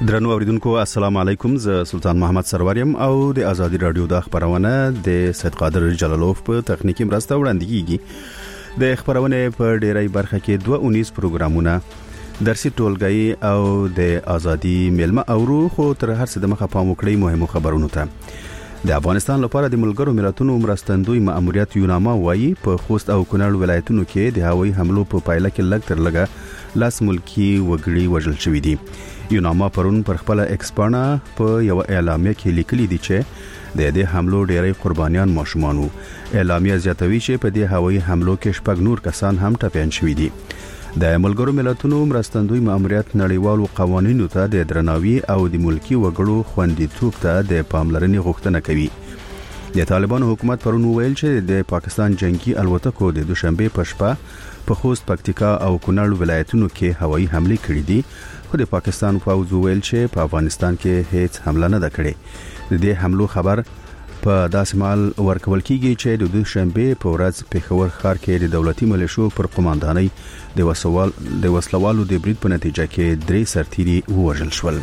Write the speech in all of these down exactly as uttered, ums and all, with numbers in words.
درنو اوریدونکو السلام علیکم، زه سلطان محمد سروریم او د ازادي رادیو د خبرونه د سید قادر جلالوف په تخنیکی مرسته وړاندې کیږي. د خبرونه په ډیری برخه کې دوه اونیز پروګرامونه، درسي ټولګي او د ازادي ملما اورو، خو تر هر څه د مخه پام وکړئ مهمو خبرونو ته. د افغانستان لپاره د ملګرو ملتونو مرستندوی مأموریت یوناما وایي په خوست او کونړ ولایتونو کې د هوایي حملو په پایله کې لږ تر لږه لاس ملکی وګړي وژل شوي دي. یوناما پرون پر خپل ایکسپانا په یو اعلامیه کې لیکلي دي چې د دې حملو ډېری قربانیان ماشومان وو. اعلامیه زیاتوي چې په دې هوایي حملو کې شپږ نور کسان هم ټپیان شوي دي. د ملګرو ملتونو مرستندوی مأموریت نړیوالو قوانینو ته د درناوي او د ملکی وګړو خوندیتوب ته د پاملرنې غوښتنه کوي. د طالبانو حکومت پرون ویل چې د پاکستان جنگي الوتکو د دوشنبه په شپه په خوست، پکتیکا او کونړ ولایتونو کې هوایي حمله کړې دي، خو د پاکستان پوځ ویل چې په افغانستان کې هیڅ حمله نه ده کړې. د دې حملو خبر په داسې مال ورکول کیږي چې د دوشنبه په ورځ پېښور ښار کې د دولتي ملیشو پر قوماندانۍ د وسوال د وسلوالو د برید په نتیجه کې درې سرتیري وژل شول.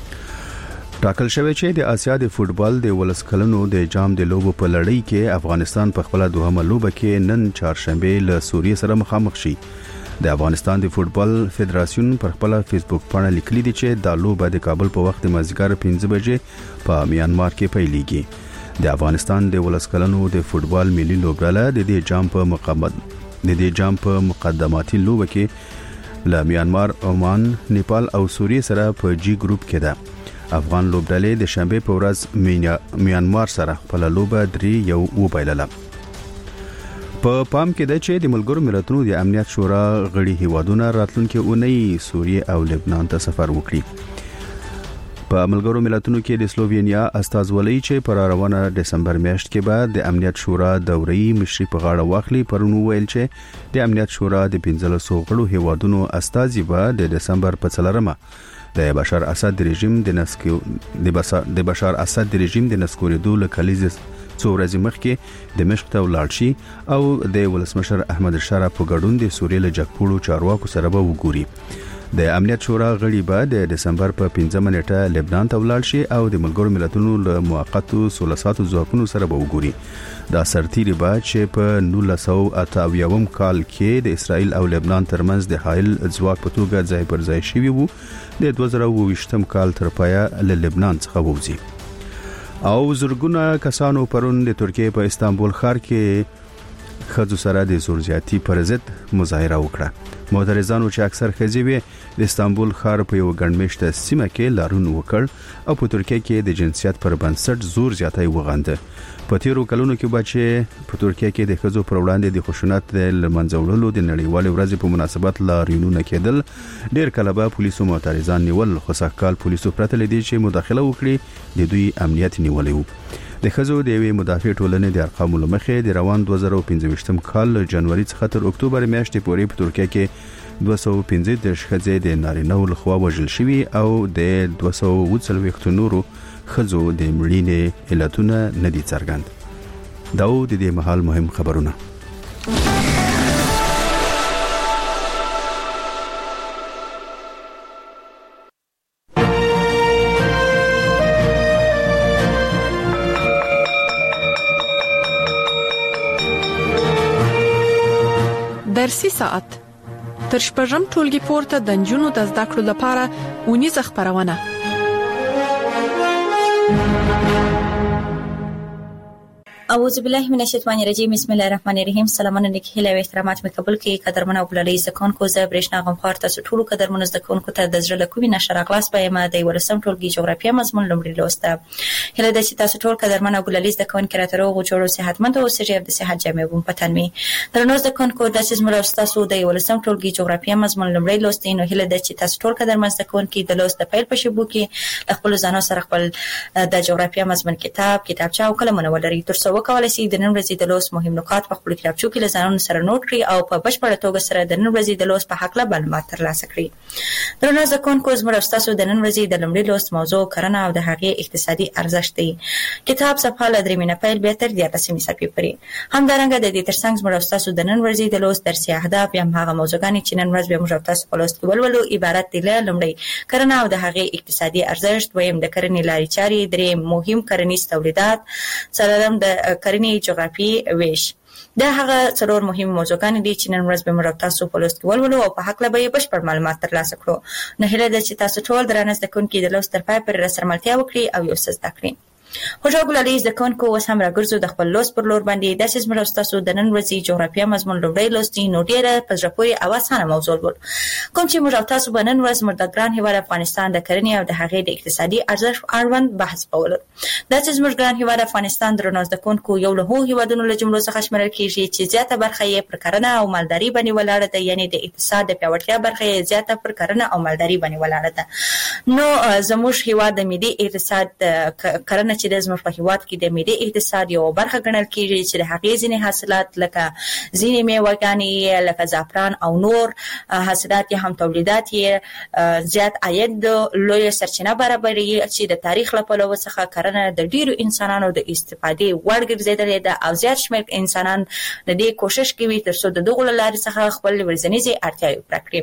ټاکل شوی چې د آسیا د فوتبال د ولس کلنو د جام د لوبو په لړۍ کې افغانستان په خپل دوهمه لوبه کې نن چهارشنبه له سوریه سره مخامخ شي. د افغانستان د فوتبال فدراسیون پر خپل فیسبوک باندې لیکلي دي چې د لوبه د کابل په وخت مازیګر پنځه بجې په میانمار کې پیلېږي. د افغانستان د ولس کلنو د فوتبال ملي لوبډله د دې جام په مقابل د دې جام په مقدماتي لوبه کې له میانمار، عمان، نیپال او سوریه سره په جی ګروپ کې ده. افغان لوبډلې د شنبه په ورځ میانمار سره خپل لوبه درې یو وبایلله. په پام کې ده چې د ملګرو ملتونو د امنیت شورا غړي هیوادونه راتلونکي اونۍ سوریه او لبنان ته سفر وکړي. په ملګرو ملتونو کې د سلووینیا استازولۍ چې پر روانه دسمبر میاشت کې به د امنیت شورا دوري مشري په غاړه واخلي، پرونو ویل چې د امنیت شورا د پنځلسو غړو هیوادونو استازي به د دسمبر په څلورمه د بشار اسد رژیم د نسکو د بشار اسد رژیم د نسکوریدو له کلیزې څو ورځې مخکې دمشق ته ولاړ شي او د ولسمشر احمد شارا په ګډون د سوریې له جګپوړو چارواکو سره به وګوري. د امنیت شورا غړي به د دسمبر په پنځمه نیټه لبنان ته ولاړ شي او د ملګرو ملتونو له موقتو سولساتو ځواکونو سره به وګوري. دا سرتیري به چې په نولس سوه اته اویاوم کال کې د اسرائیل او لبنان ترمنځ د حایل ځواک په توګه ځای پر ځای شوي وو، د دوه زره اووه ویشتم کال تر پایه له لبنان څخه ووځي. او زرګونه کسانو پرون د ترکیه په استانبول ښار کې خځو سره د زور زیاتی پر ضد مظاهره وکړه. معترضانو چې اکثر ښځې وي د استانبول ښار په یو ګڼمېشته سیمه کې لارون وکړ او په ترکیه کې د جنسیت پر بنسټ زور زیاتی وغنده. په تیرو کلونو کې بچي په ترکیه کې د خځو پر وړاندې د خشونت د لمنځولو د نړیوال ورځې په مناسبت لارونونه کېدل. ډېر کله به پولیسو معترضان نیول، خو سږکال پولیسو پرته لیدي چې مداخله وکړي د دوی امنیت نیولې وو. د خځو د یوې مدافع ټولنې د ارقامو لمخې د روان دوه زره پنځه ویشتم کال جنوري څخه تر اکتوبر میاشتې پورې په ترکیه کې دوه سوه پنځه دېرش ښځې د نارینه‌و لخوا وژل شوي او د دوه سوه اووه څلوېښت نورو ښځو د مړینې علتونه نه دي څرګند. دا و د دې مهال مهم خبرونه. درسي ساعت تر شپږم ټولګي پورته د نجونو د زده کړو لپاره ونیزه خبرونه. اعوذ بالله من الشیطان الرجیم، بسم الله الرحمن الرحیم. سلامونه نیک هیله او احترامات مې قبول کړئ. قدرمن او بللې زکون کو زه برېښنا غم خار تاسو ټول قدرمن زکون کو ته د زړه کومې نشر اخلاص به ما د ولسم ټولګي جغرافیه مضمون لومړی لوسته. هله د تاسو ټول قدرمن او بللې زکون کې راته روغ جوړو صحتمند او سجیب د صحت جامع بوم پتن می درنو زکون کو د سیس مل تاسو د ولسم ټولګي جغرافیه مضمون لومړی لوستین او هله د تاسو ټول قدرمن زکون کې د لوست پیل په شبو کې خپل ځانو سره خپل د جغرافیه مضمون کتاب کتابچه او قلمونه ولري تر څو وکولای شي د نن ورځې د لوست مهم نکات په خپل کتابچو کې لزانونو سره نوٹ کړي او په بشپړه توګه سره د نن ورځې د لوست په حق له معلومات ترلاسه کړي. درنو زکونکو زموږ تاسو د نن ورځې د لومړي لوست موضوع کرنه او د هغې اقتصادي ارزښت دی. کتاب صفحه له درې مینه پیل بیا تر دیارلسمې صفحې پورې. همدارنګه د دې ترڅنګ زموږ تاسو د نن ورځې د لوست درسي اهداف یا هغه موضوعګانې چې نن ورځ به موږ تاسو په لوست کې ولولو عبارت دي له لومړی کرنه او د هغې اقتصادي ارزښت، دویم د کرنې لارې چارې، دریم مهم کرنیز تولیدات، څلورم د کرنې جغرافي ویش. دا هغه څلور مهم موضوعګانې دي چې نن ورځ به موږ تاسو په لوست کې ولولو او په حق له به بشپړ معلومات ترلاسه کړو. نو هیله ده چې تاسو ټول درانه زده کوونکي د لوست تر پای پورې راسره ملتیا وکړي او یو څه زده کړئ. خوشحال ګلالي زده کوونکو اوس هم راګرځو د خپل لوست پر لور باندې. داسې زموږ تاسو د نن ورځې جغرافیه مضمون لومړی لوست دی، نو ډېره په زړه پورې او اسانه موضوع ول کوم چې موږ تاسو به نن ورځ موږ د ګران هېواد افغانستان د کرنې او د هغې د اقتصادي ارزښت اړوند بحث کول. داسې زموږ ګران هېواد افغانستان درنو زده کوونکو یو له هغو هېوادونو له جملو څخه شمیرل کېږي چې زیاته برخه یې پر کرنه او مالداري باندې ولاړه ده، یعنې د اقتصاد د پیاوړتیا برخه یې زیاته پر کرنه او مالداري باندې ولاړه ده. نو زموږ هېواد د ملي اقتصاد کرنه چې د زموږ په هېواد کې د ملي اقتصاد یو برخه ګڼل کېږي چې د هغې ځینې حاصلات لکه ځینې میوهګانې لکه زعفران او نور حاصلات یې هم تولیدات یې زیات عاید لویه سرچینه برابروي چې د تاریخ له پلوه څخه کرنه د ډېرو انسانانو د استفادې وړ ګرځېدلې ده او زیات شمېر انسانان د دې کوشش کوي تر څو د دغو له لارې څخه خپل ورځنیزې اړتیاوې پوره کړي.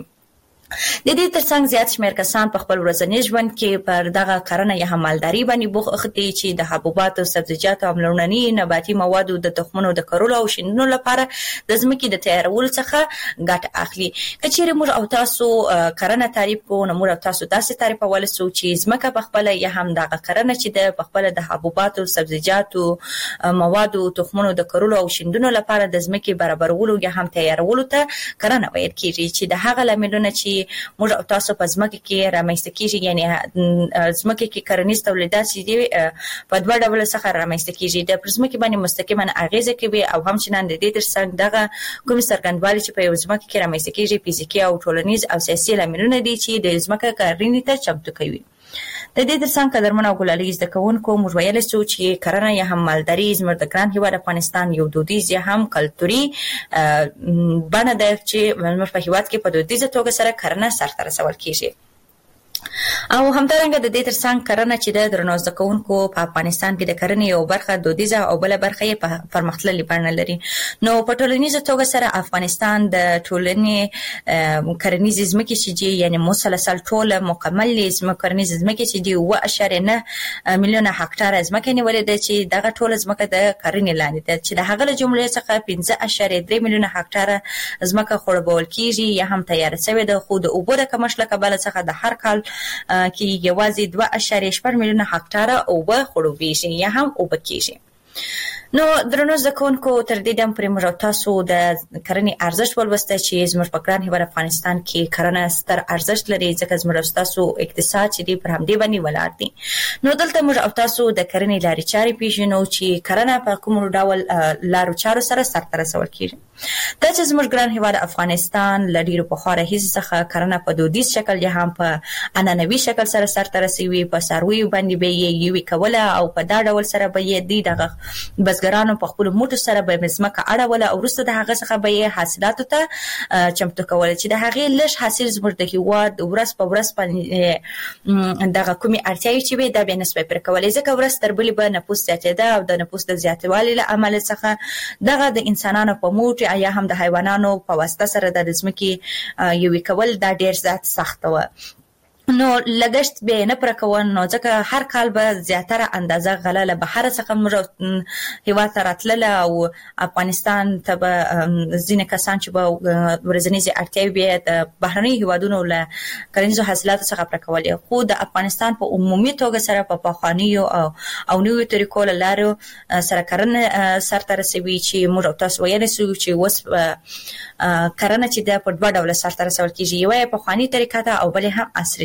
د دې ترڅنګ زیات شمېر کسان په خپل ورځني ژوند کې پر دغه کرنه یا هم مالداري باندې بوخت دي چې د حبوباتو، سبزیجاتو او لومړني نباتي موادو د تخمونو د کرلو او شیندلو لپاره د ځمکې د تیارولو څخه ګټه اخلي. که چیرې موږ او تاسو کرنه تعریف کوو نو موږ او تاسو داسې تعریفولی سو چې ځمکه په خپله یا هم دغه کرنه چې ده په خپله د حبوباتو، سبزیجاتو، موادو، تخمونو د کرلو او شیندلو لپاره د ځمکې برابرولو یا هم تیارولو ته کرنه ویل کېږي چې د هغه لاملونه چې موږ او تاسو په ځمکه کې رامنځته کېږي، یعنې ځمکه کې کرنیز تولیدات چې دي په دوه ډوله څخه رامنځته کېږي، د پر ځمکې باندې مستقیما اغېزه کوي او همچنان د دې ترڅنګ دغه کومې څرګندوالي چې په یو ځمکه کې رامنځته کېږي فزیکي او ټولنیز او سیاسي لاملونه دي چې د ځمکه کرنې ته چمتو کوي. د دې ترڅنګ قدرمن او ګلالي زده کوونکو موږ ویلی سو چې کرنه یا هم مالداري زموږ د ګران هېواد افغانستان یو دودیز یا هم کلتوري بڼه ده چې زموږ په هېواد کې په دودیزه توګه سره کرنه سرته رسول کېږي. او همدارنګه د دې ترڅنګ کرنه چې د درنو زده کوونکو په افغانستان کې د کرنې یو برخه دودیزه او بله برخه یې په پرمختللې بڼه لري. نو په ټولنیزه توګه سره افغانستان د ټولنې کرنیزې ځمکې چې دي یعنې مسلسل ټوله مکملې کرنیزې ځمکې چې دي اووه اعشاریه نه میلیونه هکټاره ځمکه نیولې ده چې دغه ټوله ځمکه د کرنې لاندې ده چې د هغه له جملې څخه پنځه اعشاریه درې میلیونه هکټاره ځمکه خړوبول کېږي یا هم تیاره شوې ده، خو د اوبو د کمښت له کبله څخه د هر کال کې یوازې دوه اعشاریه شپږ میلیونه هکټاره اوبه خړوبېږي یا هم اوبه کېږي. نو درنو زده کوونکو تر دې دم پورې موږ تاسو د کرنې ارزښت ولوسته چې زموږ په ګران هېواد افغانستان کې کرنه ستر ارزښت لري ځکه زموږ تاسو اقتصاد چې دی پر همدې باندې ولاړ دی. نو دلته موږ او تاسو د کرنې لارې چارې پېژنو چې کرنه په کوم ډول لارو چارو سره سرته رسول کېږي. دا چې زموږ ګران هېواد افغانستان له ډېرو پخوا راهیسې څخه کرنه په دودیز شکل یا هم په عنعنوي شکل سره سرته رسوي، په څارویو باندې به یې یوې کوله او په دا ډول سره به یې دی دغه بزګرانو په خپلو موټو سره به یې ځمکه اړوله او وروسته د هغه څخه به یې حاصلاتو ته چمتو کوله چې د هغې لږ حاصل زموږ د هېواد ورځ په ورځ باندې دغه کومې اړتیاوې چې وې دا بیا نسبه پوره کولې ځکه ورځ تر بلې به نفوس زیاتېده او د نفوس د زیاتوالي له امله څخه دغه د انسانانو په موټ یا هم د حیوانانو په واسطه سره د ځمکې یوې کول دا ډېر زیات سخته وه. نو لګښت به نه پوره کوه نو ځکه هر کال به زیاتره اندازه غله له بهره څخه موږ هېواد ته راتلله او افغانستان ته به ځینې کسان چې به ورځنیزې اړتیاوې به یې د بهرنیو هېوادونو له کرنیزو حاصلاتو څخه پوره کولې، خو د افغانستان په عمومي توګه سره په پخوانیو او او نویو طریقو له لارو سره کرنه سرته رسوي چې موږ او تاسو ویلی سو چې اوس کرنه چې ده په دوه ډوله سرته رسول کېږي، یوه یې پخواني طریقه ده او بلې هم عصري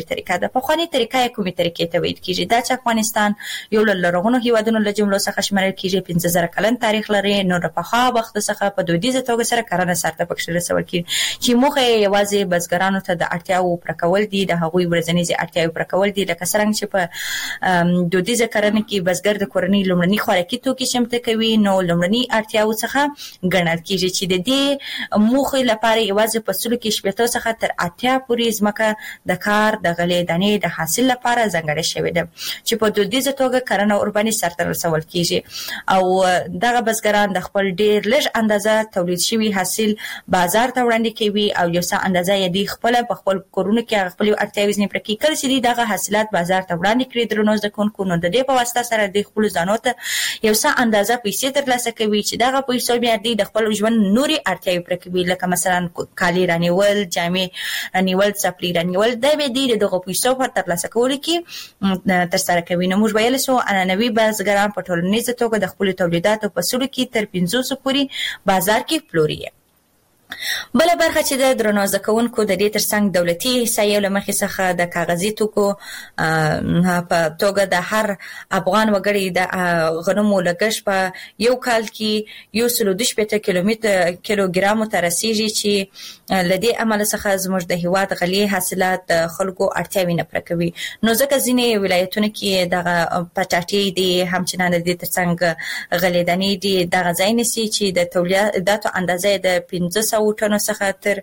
طریقه ده. په خواني طریقه کومه طریقې ته ویل کیږي دا چې افغانستان یو لرغونو هیوادونو له جملو څخه شمارل کیږي، پنځه زره کلن تاریخ لري، نو د پخوا وخت څخه په دودیزه توګه سره کرنه سرته پکښ رسول کیږي چې موخه یوازې بزګرانو ته د اړتیاو پر کول دي، د هغوی ورځنی اړتیاو پر کول دي، لکه څنګه چې په دودیزه کرنه کې بزګر د کورنۍ لومړني خوراکي توکي شمته کوي، نو لومړني اړتیاو څخه ګڼل کیږي چې د دې موخه لپاره یوازې په سلو کې شپږ څخه تر اتیا پورې ځمکه د کار د غلې دانې د حاصل لپاره ځانګړې شوې ده چې په دودیزه توګه کرنه اورباني سرته رسول کیږي او دغه بزګران د خپل ډیر لږ اندازه تولید شوی حاصل بازار ته وړاندې کوي او یو څه اندازه یې د خپل په خپل کورونو کې خپل اړتیاوې ځنې پر کې کړي چې دغه حاصلات بازار ته وړاندې کړي درنو ځکونکو نو د دې په واسطه سره د خپل ځانو ته یو څه اندازه پیسې ترلاسه کوي چې دغه پیسې بیا د خپل ژوند نوري اړتیاوې پر کوي، لکه مثلا کالی رانیول، جامې رانیول، څپلۍ رانیول، دا به د دغه پیسو په ترلاسه کولو کې تر سره کوي. نو موږ ویل سو انانوي بزګران په ټولنیزه توګه د خپل تولیداتو په سلو کې تر پنځوس پورې بازار کې پلوري. بل برخه چې د درنو ځکونکو د دې ترڅنګ دولتي حصې له مخې څخه د کاغذي توکو په توګه د هر افغان وګړي د غنمو لګښت په یو کال کې یو سل دوه شپېته کیلومتر کیلوګرام ته رسیږي چې لدې عمل څخه زموږ د هیواد غلې حاصلات خلکو اړتیاوې نه پوره کوي. نو ځکه ځینې ولایتونو کې دغه پټاټي دي همچنان د دې ترڅنګ غلې دانې دي دغه ځای نشي چې د تولیداتو اندازه د پنځه او ټنو څخه تر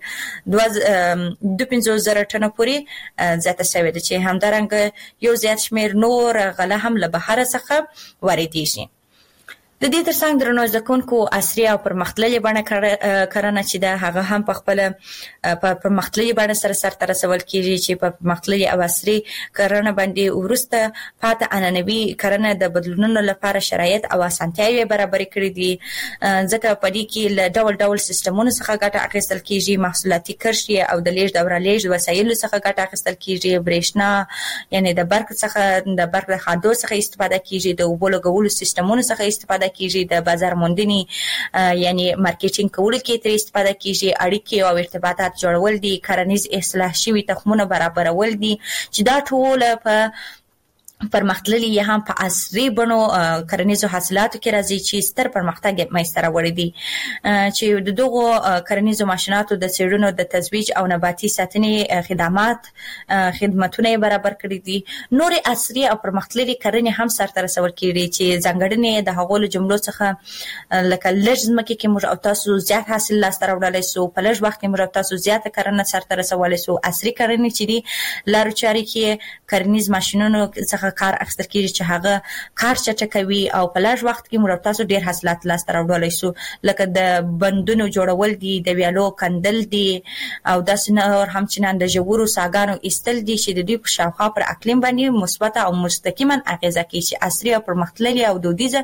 دوه پنځوس زره ټنو پورې زیاته شوې ده چې همدارنګه یو زیات شمیر نور غله هم له بهر څخه واردېږي. د دې ترڅنګ درنو ځکونکو عصري او پرمختللې بڼه کرنه چې ده هغه هم په خپل په پرمختللې بڼه سره سرته رسول کیږي چې په پرمختللې او عصري کرنه باندې ورسته پاتې انانوي کرنه د بدلونونو لپاره شرایط او اسانتیاوې برابر کړې دي، ځکه په دې کې له ډول ډول سیستمونو څخه ګټه اخیستل کیږي، محصولاتي کرښې او د لیږد او رالېږد وسایلو څخه ګټه اخیستل کیږي، برېښنا یعنی د برق څخه د برق د خادو څخه استفاده کیږي، د اوبو لګولو سیستمونو څخه استفاده کیږي، د بازار موندنې یعنی مارکیټینګ کولو کې تر استفاده کیږي، اړیکې او ارتباطات جوړول دي، کرنیز اصلاح شوي تخمونه برابرول دي چې دا ټول په پرمختللي یا هم په عصري بڼو کرنیزو حاصلاتو کې راځي چې ستر پرمختګ منځته راوړی دي چې د دغو کرنیزو ماشیناتو د څېړنو د تزویج او نباتي ساتنې خدمات خدماتونه برابر کړي دي. نورې عصري او پرمختللي کرنې هم سرته رسول کیږي چې ځانګړنې د هغو له جملو څخه لکه لږ ځمکې کې موږ او تاسو زیات حاصل لاسته راوړلی سو، په لږ وخت کې موږ او تاسو زیاته کرنه سرته رسولی سو. عصري کرنې چې دي لارو چارې کې کرنیز ماشینونو څخه کار اخیستل کیږي چې هغه کار چټکوي او په لږ وخت کې موږ تاسو ډیر حاصلات لاسته راوړلی سو، لکه د بندونو جوړول دي، د ویالو کندل دي او داسې نور همچنان د ژورو څاګانو ایستل دي چې د دوی په شاوخوا پر اقلیم باندې مثبت او مستقیما اغیزه کوي چې عصري او پرمختللي او دودیزه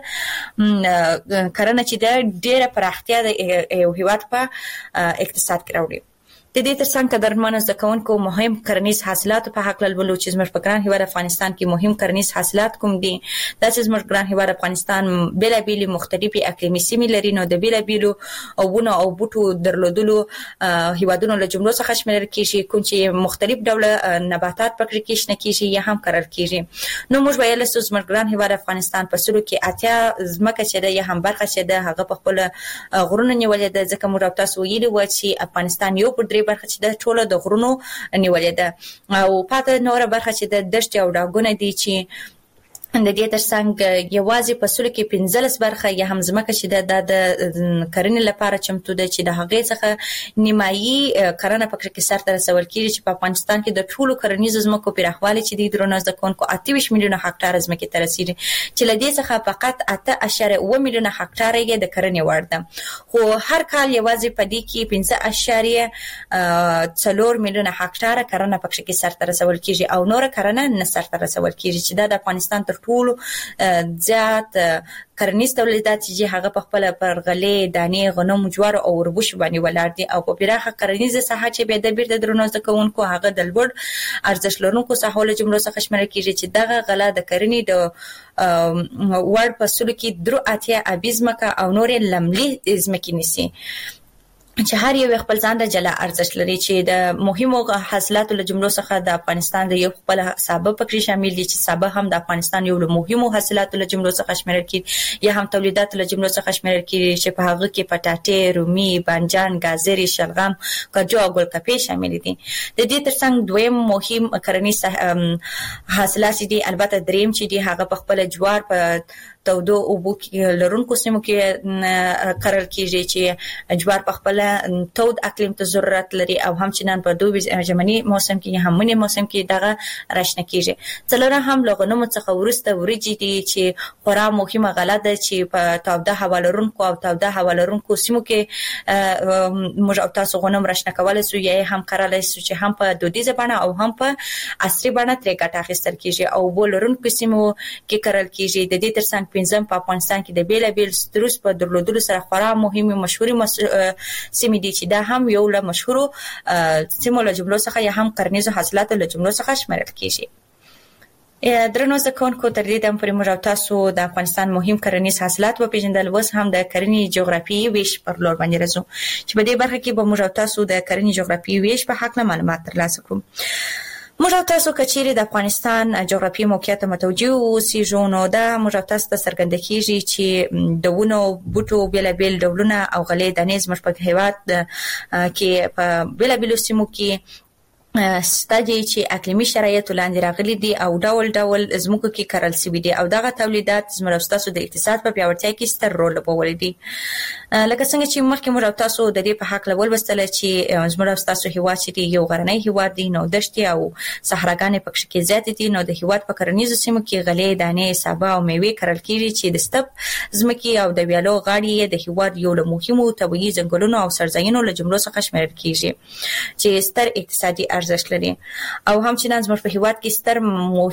کرنه چې د ډیره پراختیا د یو هیواد په اقتصاد کې راوړي. د دې ترڅنګ قدرمنو زکونکو مهم کرنیز حاصلات په حق لولو چې زموږ په ګران هیواد افغانستان کې مهم کرنیز حاصلات کوم دي. دا چې زموږ ګران هیواد افغانستان بیلابیل مختلفي اقلیمي سیمې لري، نو د بیلابیلو اوونه او بوټو درلودلو هیوادونو له جملو څخه شمیرل کیږي، کوم چې مختلف ډوله نباتات پکې کې شنه کیږي یا هم کرل کیږي. نو موږ ویل چې زموږ ګران هیواد افغانستان په سلو کې اتیا ځمکه چې ده یا هم برخه چې ده هغه په خپل غرونو نیولې ده، ځکه موږ تاسو ویلي و چې افغانستان یو پر برخه چې د ټوله د غرونو نیولې ده او پاتې نوره برخه چې د دشت او ډاګونه دي چې د دې ترڅنګ یوازې په سلو کې پنځلس برخه یا هم ځمکه چې د د کرنې لپاره چمتو ده چې د هغې څخه نیمایي کرنه پکې کې سرته رسول کیږي چې په افغانستان کې د ټولو کرنیزو ځمکو پراخوالی چې د درنو زکونکو اته ویشت میلیونه هکټاره ځمکې ته رسیږي چې له دې څخه فقط اته اعشاریه اوه میلیونه هکټاره یې د کرنې وړ ده، خو هر کال یوازې په دې کې پنځه اعشاریه څلور میلیونه هکټاره کرنه پکې کې سرته رسول کیږي او نور کرنه نه سرته رسول کیږي چې د افغانستان تر ټولو زیات کرنیز تولیدات چې هغه په خپل پر غلې دانې غنم جوار او وربوش باندې ولاړ دي او په پراخه کرنیزه ساحه چې به د بیرته درنو ځکونکو هغه د لوړ ارزښت لرونکو ساحو له جملو څخه شمېرل کیږي چې دغه غله د کرنې د وړ په سلو کې درو اتیا ابي ځمکه او نورې لملي ځمکې نیسي. چې هر یو خپل ځان د جلا ارزښت لري چې د مهمو حاصلاتو له جملو څخه د افغانستان د یو خپل سابه پکې شامل دي چې سابه هم د افغانستان یو له مهمو حاصلاتو له جملو څخه شمیرل کیږي یا هم تولیدات له جملو څخه شمیرل کیږي چې په هغه کې پټاټې، رومي، بانجان، گازرې، شلغم، کاجو او ګلکپې شامل دي. د دې ترڅنګ دویم مهم کرنیز حاصلات دي البته دریم چې دي هغه په خپل جوار په تودو اوبو کې لرونکو سیمو کې کرل کیږي چې جوار په خپل تود اقلیم ته ضرورت لري او همچنان په دوبي ژمني موسم کې هم منی موسم کې دغه راشنه کیږي. څلورم هم لغنمو څخه ورسته وريجي دي چې خورا مهمه غله ده چې په تاوده هوا لرونکو او تاوده هوا لرونکو سیمو کې موږ او تاسو غنم راشنه کولای سو یا هم کرلای سو چې هم په دودیزه بڼه او هم په عصري بڼه ترې ګټه اخیستل کیږي او بل لرونکو سیمو کې کرل کیږي. د دې ترڅنګ پنځم په افغانستان کې د بیل بیل ستروس په درلودلو سره خورا مهمه مشهوري مس... سیمې دي چې دا هم یو له مشهورو سیمو له جملو څخه یا هم کرنیزو حاصلاتو له جملو څخه شمیرل کیږي. درنو زکونکو تر دې دم پرې موږ تاسو د افغانستان مهم کرنیز حاصلات په پیژندل وس هم د کرنې جغرافیایي ویش پر لور باندې راځو چې په دې برخه کې به موږ تاسو د کرنې جغرافیایي ویش په حق معلومات ترلاسه کړو. موږ تاسو کچېری د افغانستان جغرافیایي موقعیت متوجه اوسئ نو دا موږ تاسو ته څرګنده کیږي چې دونو بوټو بیل بیل ډولونه او غلې دانې زموږ په هیواد کې په بیل بیل سیمو کې ستادي چې اقلیمي شرایط لاندې راغلي دي او ډول ډول زموږ کې کرل سوي دي او دغه تولیدات زموږ تاسو د اقتصاد په پیاوړتیا کې ستر رول لوبولی دي. لکه څنګه چې مخکې موږ تاسو د دې په حق لول وستل چې زموږ تاسو هیواد چې یو غرنی هیواد دی نو دشتي او صحراګانې پکې کې زیات دي نو د هیواد په کرنیزو سیمو کې غلې دانې سابه او میوې کرل کیږي چې د ستپ زمکي او د ویالو غاړي د هیواد یو له مهمو طبيعي ځنګلونو او سرزاینو له جملو څخه شمیرل کیږي چې ستر اقتصادي ارزښت لري او همچنان زموږ په هیواد کې ستر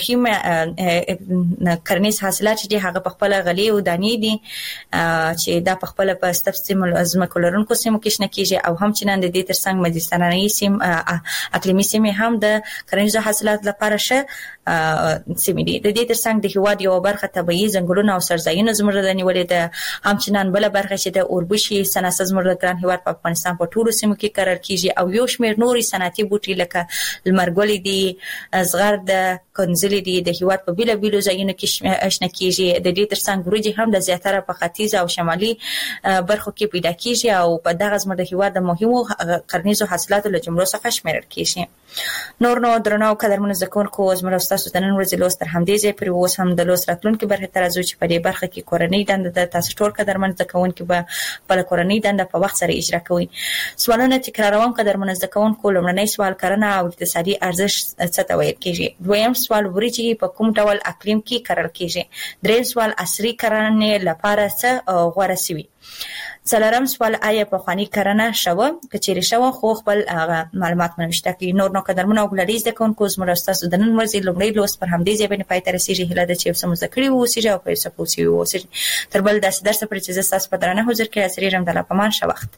مهمه کرنیز حاصلات دي هغه په خپل غلې او دانې دي چې دا په خپل په سیمو زمکو لرونکو سیمو کې شنه کیږي او همچنان د دې ترڅنګ مدیترانه‌ای سیم اقلیمي سیمې هم د کرنیزو حاصلات لپاره شه سیمې دي. د دې ترڅنګ د هیواد یو برخه طبيعي ځنګلونه او سرزاینو زموږ د نیولې ده همچنان بل برخه چې د اوربشي صنعت زموږ د ګران هیواد په افغانستان په ټولو سیمو کې کرل کیږي او یو شمېر نوري صنعتي بوټي لکه لمرګولې دي زغرد کنځلې دي د هیواد په بیل بیل ځایونو کې شنه کیږي. د دې ترڅنګ وريجي هم د زیاتره په ختیځ او شمالي برخو کې پیدا کیږي او په دغه زموږ د هیواد د مهمو کرنیزو حاصلاتو له جملو څخه شمیرل کیږي. نور نو درنو قدرمن زکونکو زموږ تاسو د نن ورځې لوست تر همدې ځای پورې اوس هم د لوست راتلونکو برخه ته راځو چې په دې برخه کې کورنۍ دنده د تاسو ټول قدرمن زکونکو به په کورنۍ دنده په وخت سره اجرا کوي. سوالونه تکراروم قدرمن زکونکو لمړنی سوال کرنه او اقتصادي ارزښت څه ته ویل کیږي. دویم سوال وريجي په کوم ډول اقلیم کې کرل کیږي. دریم سوال عصري کرنې لپاره څه غوړه سوي. څلورم سوال آیا په خواني کرنه شوه کچېری شوه خو خپل معلومات منشته کی. نور نو قدرمنو غلریز د کون کوز مرستاسو د نن ورځې لومړی لوست پر همدې ځای باندې پای ته رسیږي. هله د چې سم ذکرې وو سیجه او پیسې پوسی وو سیجه تر بل داسې درس پر چې تاسو په درنه حضور کې اسری رم د لپمان شو وخت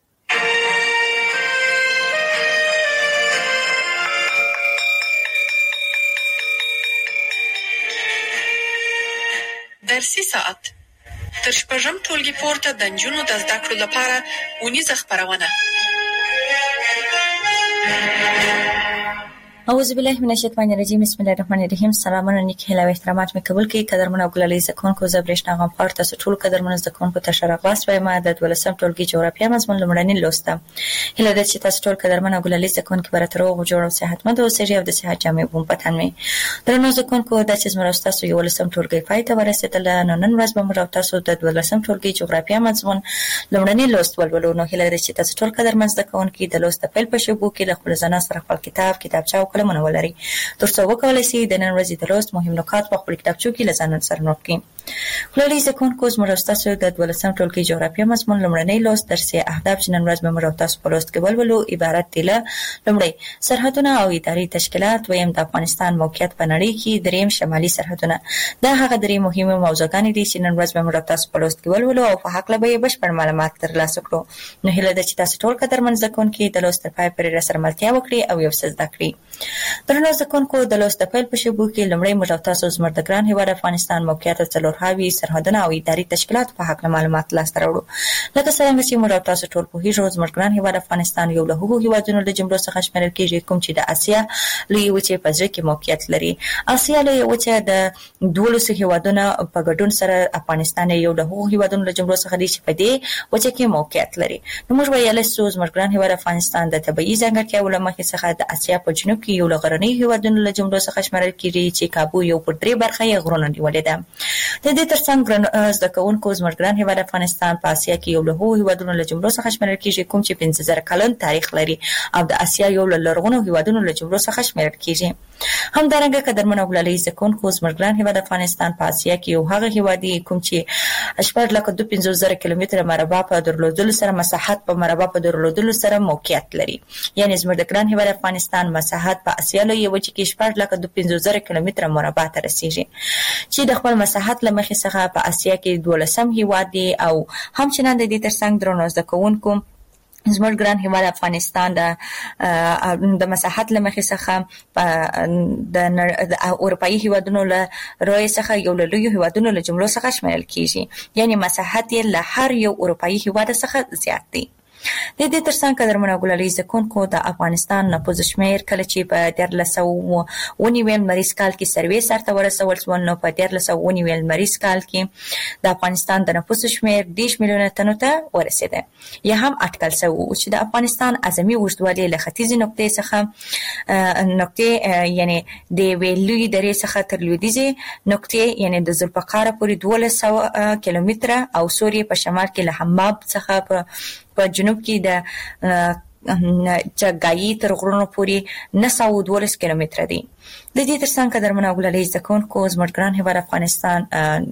درسي ساعت تر شپږم ټولګي پورته د نجونو د زده کړو لپاره ونیزه خبرونه. اعوذ بالله من الشیطان الرجیم بسم الله الرحمن الرحیم. سلامونه نیک هیله او احترامات مې قبول کړئ قدرمن او ګلالي زکونکو زبرشنا غم خور تاسو ټول قدرمن زکونکو ته شرغلاس وایم د دولسم ټولګي جغرافیه مضمون لمړنی لوسته. هیله ده چې تاسو ټول قدرمن او ګلالي زکونکو براتر او جوړ او صحتمند او سری او د صحت جامع بوم پتن مې درنو زکونکو د چې زموږ تاسو یو لسم ټولګي پای ته ورسېدل. نو نن ورځ به موږ تاسو د دولسم ټولګي جغرافیه مضمون لمړنی لوست ولولو. نو هیله ده چې تاسو ټول قدرمن زکونکو د لوست په پیل په شوبو کې له خپل ځان سره خپل کتاب کتابچه او قلمونه ولري ترڅو وکولای شي د نن ورځې د لوست مهم نکات په خپل کتابچو کې لزان سره نوٹ کړئ. خلالي زکونکو زموږ تاسو د دولسم ټولګي جغرافیه مضمون لمړنی لوست درسي اهداف چې نن ورځ به موږ تاسو په لوست کې ولولو عبارت دي له لمړی سرحدونه او اداري تشکیلات، ویم د افغانستان موقعیت په نړۍ کې، دریم شمالي سرحدونه. دا هغه درې مهمه موضوعګانې دي چې نن ورځ به موږ تاسو په لوست کې ولولو او په حق له به بشپړ معلومات ترلاسه کړو. نو هیله ده چې تاسو ټول قدرمن زکونکو د لوست په پای پورې سره ملتیا وکړي او یو څه زده کړئ. درنو ځکونکو د لوست پیل په شبو کې لمړی موږ تاسو زموږ د ګران هیواد افغانستان موقعیت څلور هاوی سرحدونه او اداري تشکیلات په حق معلومات لاسته راوړو. لکه څنګه چې موږ تاسو ټول په هیڅ زموږ ګران هیواد افغانستان یو له هغو هیوادونو له جملو څخه شمیرل کیږي کوم چې د اسیا لوی وچې په ځای کې موقعیت لري. اسیا لوی وچې د دولس هیوادونو په ګډون سره افغانستان یو له هغو هیوادونو له جملو څخه دی چې په دې وچې کې موقعیت لري. نو موږ ویل چې زموږ ګران هیواد افغانستان د طبيعي ځانګړتیاو له مخې څخه د اسیا په جنوب کې یو له غرنیو هیوادونو له جملو څخه شمیرل کیږي چې کابو یو پر درې برخه یې غرونه نیولې ده. د دې ترڅنګ ګران زده کوونکو زموږ ګران هیواد افغانستان په اسیا کې یو له هغو هیوادونو له جملو څخه شمیرل کیږي کوم چې پنځه زره کلن تاریخ لري او د اسیا یو له لرغونو هیوادونو له جملو څخه شمیرل کیږي. همدارنګه قدرمن وګړي زکونکو زموږ ګران هیواد افغانستان په اسیا کې یو هغه هیواد دی کوم چې شپږ لک دوه پنځوس زره کیلومتره مربع په درلودلو سره مساحت په مربع په درلودلو سره موقعیت لري. یعنی زموږ د ګران هیواد افغانستان مساحت په اسیا لوی وچې کې شپږ لک دوه پنځوس زره کیلومتره مربع ته رسیږي چې د خپل مساحت له مخې څخه په اسیا کې دولسم هیواد دی او همچنان د دې ترڅنګ درنو زده کوونکو زموږ ګران هیواد افغانستان د د مساحت له مخې څخه د اروپאי هیوادونو له روی څخه یو له لوی هیوادونو له جملو څخه شمیرل کیږي. یعنی مساحت یې له هر یو اروپאי هیواد څخه زیات دی. د دې ترڅنګ قدرمن وګړي زکونکو د افغانستان نفوس شمیر کله چې په دیارلس سوه ونیویم مریض کال کې سروې سرته ورسول شو نو په دیارلس سوه ونیویم مریض کال کې د افغانستان د نفوس شمیر دیش میلیونه تنو ته ورسېده. یا هم اټکل شوی چې د افغانستان اعظمي اوږدوالی له ختیځې نقطې څخه نقطې یعنی د ویلوی درې څخه تر لویدیځې نقطې یعنی د ذوالفقار پورې دولس سوه کیلومتره او سوریه په شمال کې له حماب څخه په په جنوب کې د چګایي تر غرونو پورې نه سوه دولس کیلومتره دی. د دې ترڅنګ قدرمن وګړي زکونکو زموږ ګران هیواد افغانستان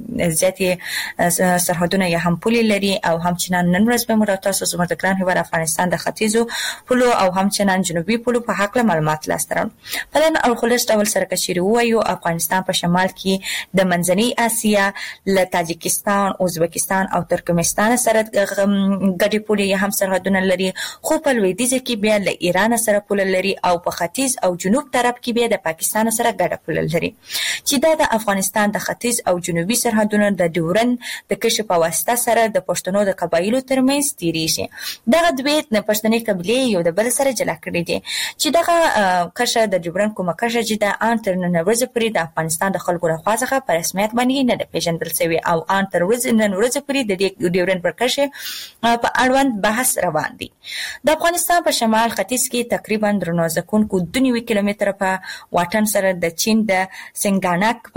زیاتې سرحدونه یا هم پولې لري او همچنان نن ورځ به موږ تاسو زموږ ګران هیواد افغانستان د ختیځو پولو او همچنان جنوبي پولو په حق له معلومات لاسته راوړو. په لن او خلاص ډول سره کشيري وایو افغانستان په شمال کې د منځنۍ اسیا له تاجکستان، ازبکستان او ترکمنستان سره ګډي پولې یا هم سرحدونه لري، خو په لویدیځ کې بیا له ایران سره پول لري او په ختیځ او جنوب طرف کې بیا د پاکستان سره ګډه پول لري چې دا د افغانستان د ختیځ او جنوبي سرحدونو د ډیورن د کشف په واسطه سره د پښتنو د قبایلو ترمنځ تیریږي. دغه دوی د پښتني قبیلې یو د بل سره جلا کړی دي چې دغه کشه د ډیورن کومه کشه چې د ان تر نن ورځې پورې د افغانستان د خلکو لخوا څخه په رسمیت باندې نه پیژندل شوی او ان تر ورځې نن ورځې پورې د ډیورن پر کشه په اړوند بحث روان دي. د افغانستان په شمال ختیځ کې تقریبا درنو ځکونکو دوه نوي کیلومتره په واټن سره د چین د سنګانک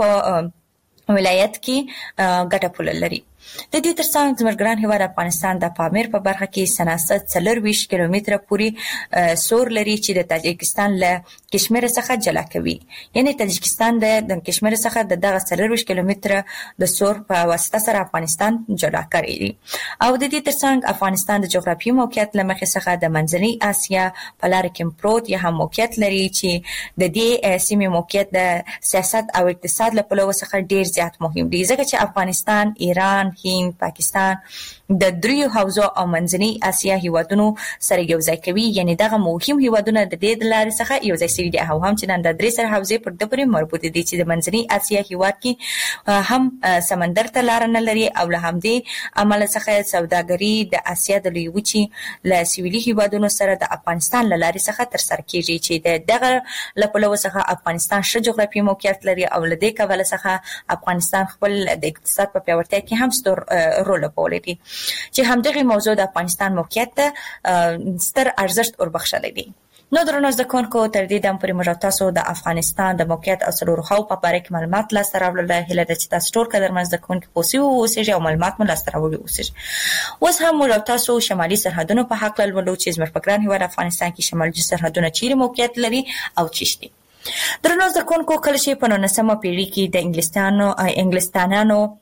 په ولایت کې ګټه پول لري. د دې ترڅنګ زموږ ګران هیواد افغانستان د پامیر په برخه کې سناست څلور ویشت کیلومتره پورې سور لري چې د تاجکستان له کشمیر څخه جلا کوي. یعنی تاجکستان د کشمیر څخه د دغه څلور ویشت کیلومتره د سور په واسطه سره افغانستان جلا کړی دی. او د دې ترڅنګ افغانستان د جغرافیایي موقعیت له مخې څخه د منځنۍ اسیا په لار کې پروت یا هم موقعیت لري چې د دې سیمې موقعیت د سیاست او اقتصاد له پلوه څخه ډیر زیات مهم دی ځکه چې افغانستان، ایران، هند، پاکستان د دریو حوزو او منځنۍ اسیا هیوادونو سره یو ځای کوي. یعنی دغه مهم هیوادونه د دې د لارې څخه یو ځای شوي دي او هم چې نن د درې سره حوزې پر د پورې مربوط دي چې د منځنۍ اسیا هیواد کې هم سمندر ته لار نه لري او له همدې عمل څخه سوداګري د اسیا د لوی وچې له سویلي هیوادونو سره د افغانستان له لارې څخه تر سره کیږي چې دغه له پلوه څخه افغانستان ښه جغرافیایي موقعیت لري او له دې کبله څخه افغانستان خپل د اقتصاد په پیاوړتیا کې هم ستر رول لوبولی دی چې همدغه موضوع د افغانستان موقعیت ته ستر ارزښت وربخښلی دی. نو درنو زده کوونکو تر دې دم پورې موږ تاسو د افغانستان د موقعیت او څلورو خواو په باره کې معلومات لاسته راوړل. هیله ده چې تاسو ټول قدرمن زده کوونکي پوه اوسئ او معلومات مو لاسته راوړي اوسئ. اوس هم موږ تاسو شمالي سرحدونو په حق لولو چې زموږ په ګران هیواد افغانستان کې شمالي سرحدونه چیرې موقعیت لري او چیرې دي. درنو زده کوونکو کله چې په نولسمه پیړۍ کې د انګلستانو انګلستانانو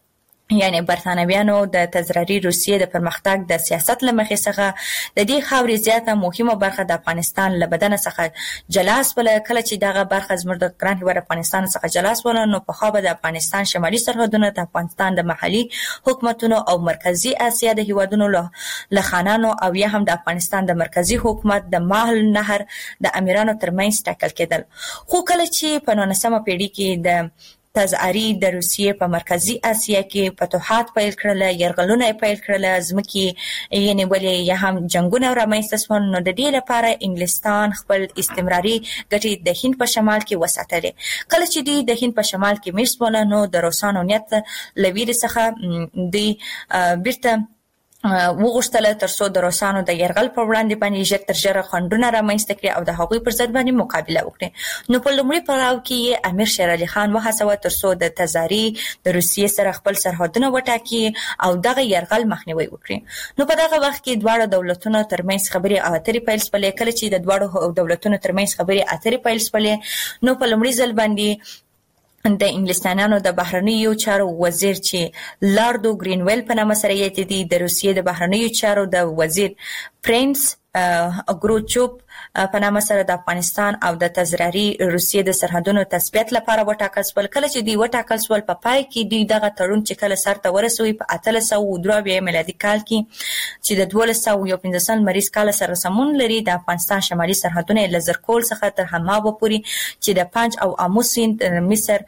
یعنی برتانویانو د تزراري روسیې د پرمختګ د سیاست لمخې څخه د دې خاورې زیاته مهمه برخه د افغانستان له بدن څخه جلاس بل کله چې دغه برخه زموږ د ګران هیواد افغانستان څخه جلاس ول نو په خو به د افغانستان شمالي سرحدونه د افغانستان د محلي حکومتونو او مرکزی اسیا د هیوادونو له خانانو او یا هم د افغانستان د مرکزی حکومت د ماهل نهر د امیرانو ترمنځ ټاکل کېدل. خو کله چې په نولسمه پیړۍ کې د تزعری د روسیې په مرکزی اسیا کې فتوحات پیل کړل، یرغلونه پیل کړل، ځمکې یعنی ولې یا هم جنگونه رامنځته شول، نو د دې لپاره انګلستان خپل استمراري ګټې د هند په شمال کې وساتلې. کله چې دوی د هند په شمال کې میشت ول نو د روسانو نیت لویر څخه دوی بیرته وغوښتل ترڅو د روسانو د یرغل پر وړاندې باندې ژر تر ژره خنډونه رامنځته کړي او د هغوی پر ضد باندې مقابله وکړي. نو په لومړي پړاو کې امیر شیر علي خان وهڅاوه ترڅو د تزاري د روسیې سره خپل سرحدونه وټاکي او دغه یرغل مخنیوي وکړي. نو په دغه وخت کې دواړه دولتونو ترمنځ خبرې اترې پیل شولې. کله چې د دواړو دولتونو ترمنځ خبرې اترې پیل شولې نو په لومړي ځل باندې د انګلستانانو د بهرنیو چارو وزیر چې لاردو گرینویل په نامه سره یې دي، د روسیې د بهرنیو چارو د وزیر پرنس اګروچوب په نامه سره د افغانستان او د تزراري روسیې د سرحدونو تثبیت لپاره وټاکل شول. کله چې دوی وټاکل شول په پای کې دوی دغه تړون چې کله سر ته ورسوي په اتلس سوه درې اویا میلادي کال کې چې د دولس سوه یو پنځوس لمریز کال سره سمون لري، د افغانستان شمالي سرحدونه له زرکول څخه تر حماب پورې چې د پنج او امو سیند مصر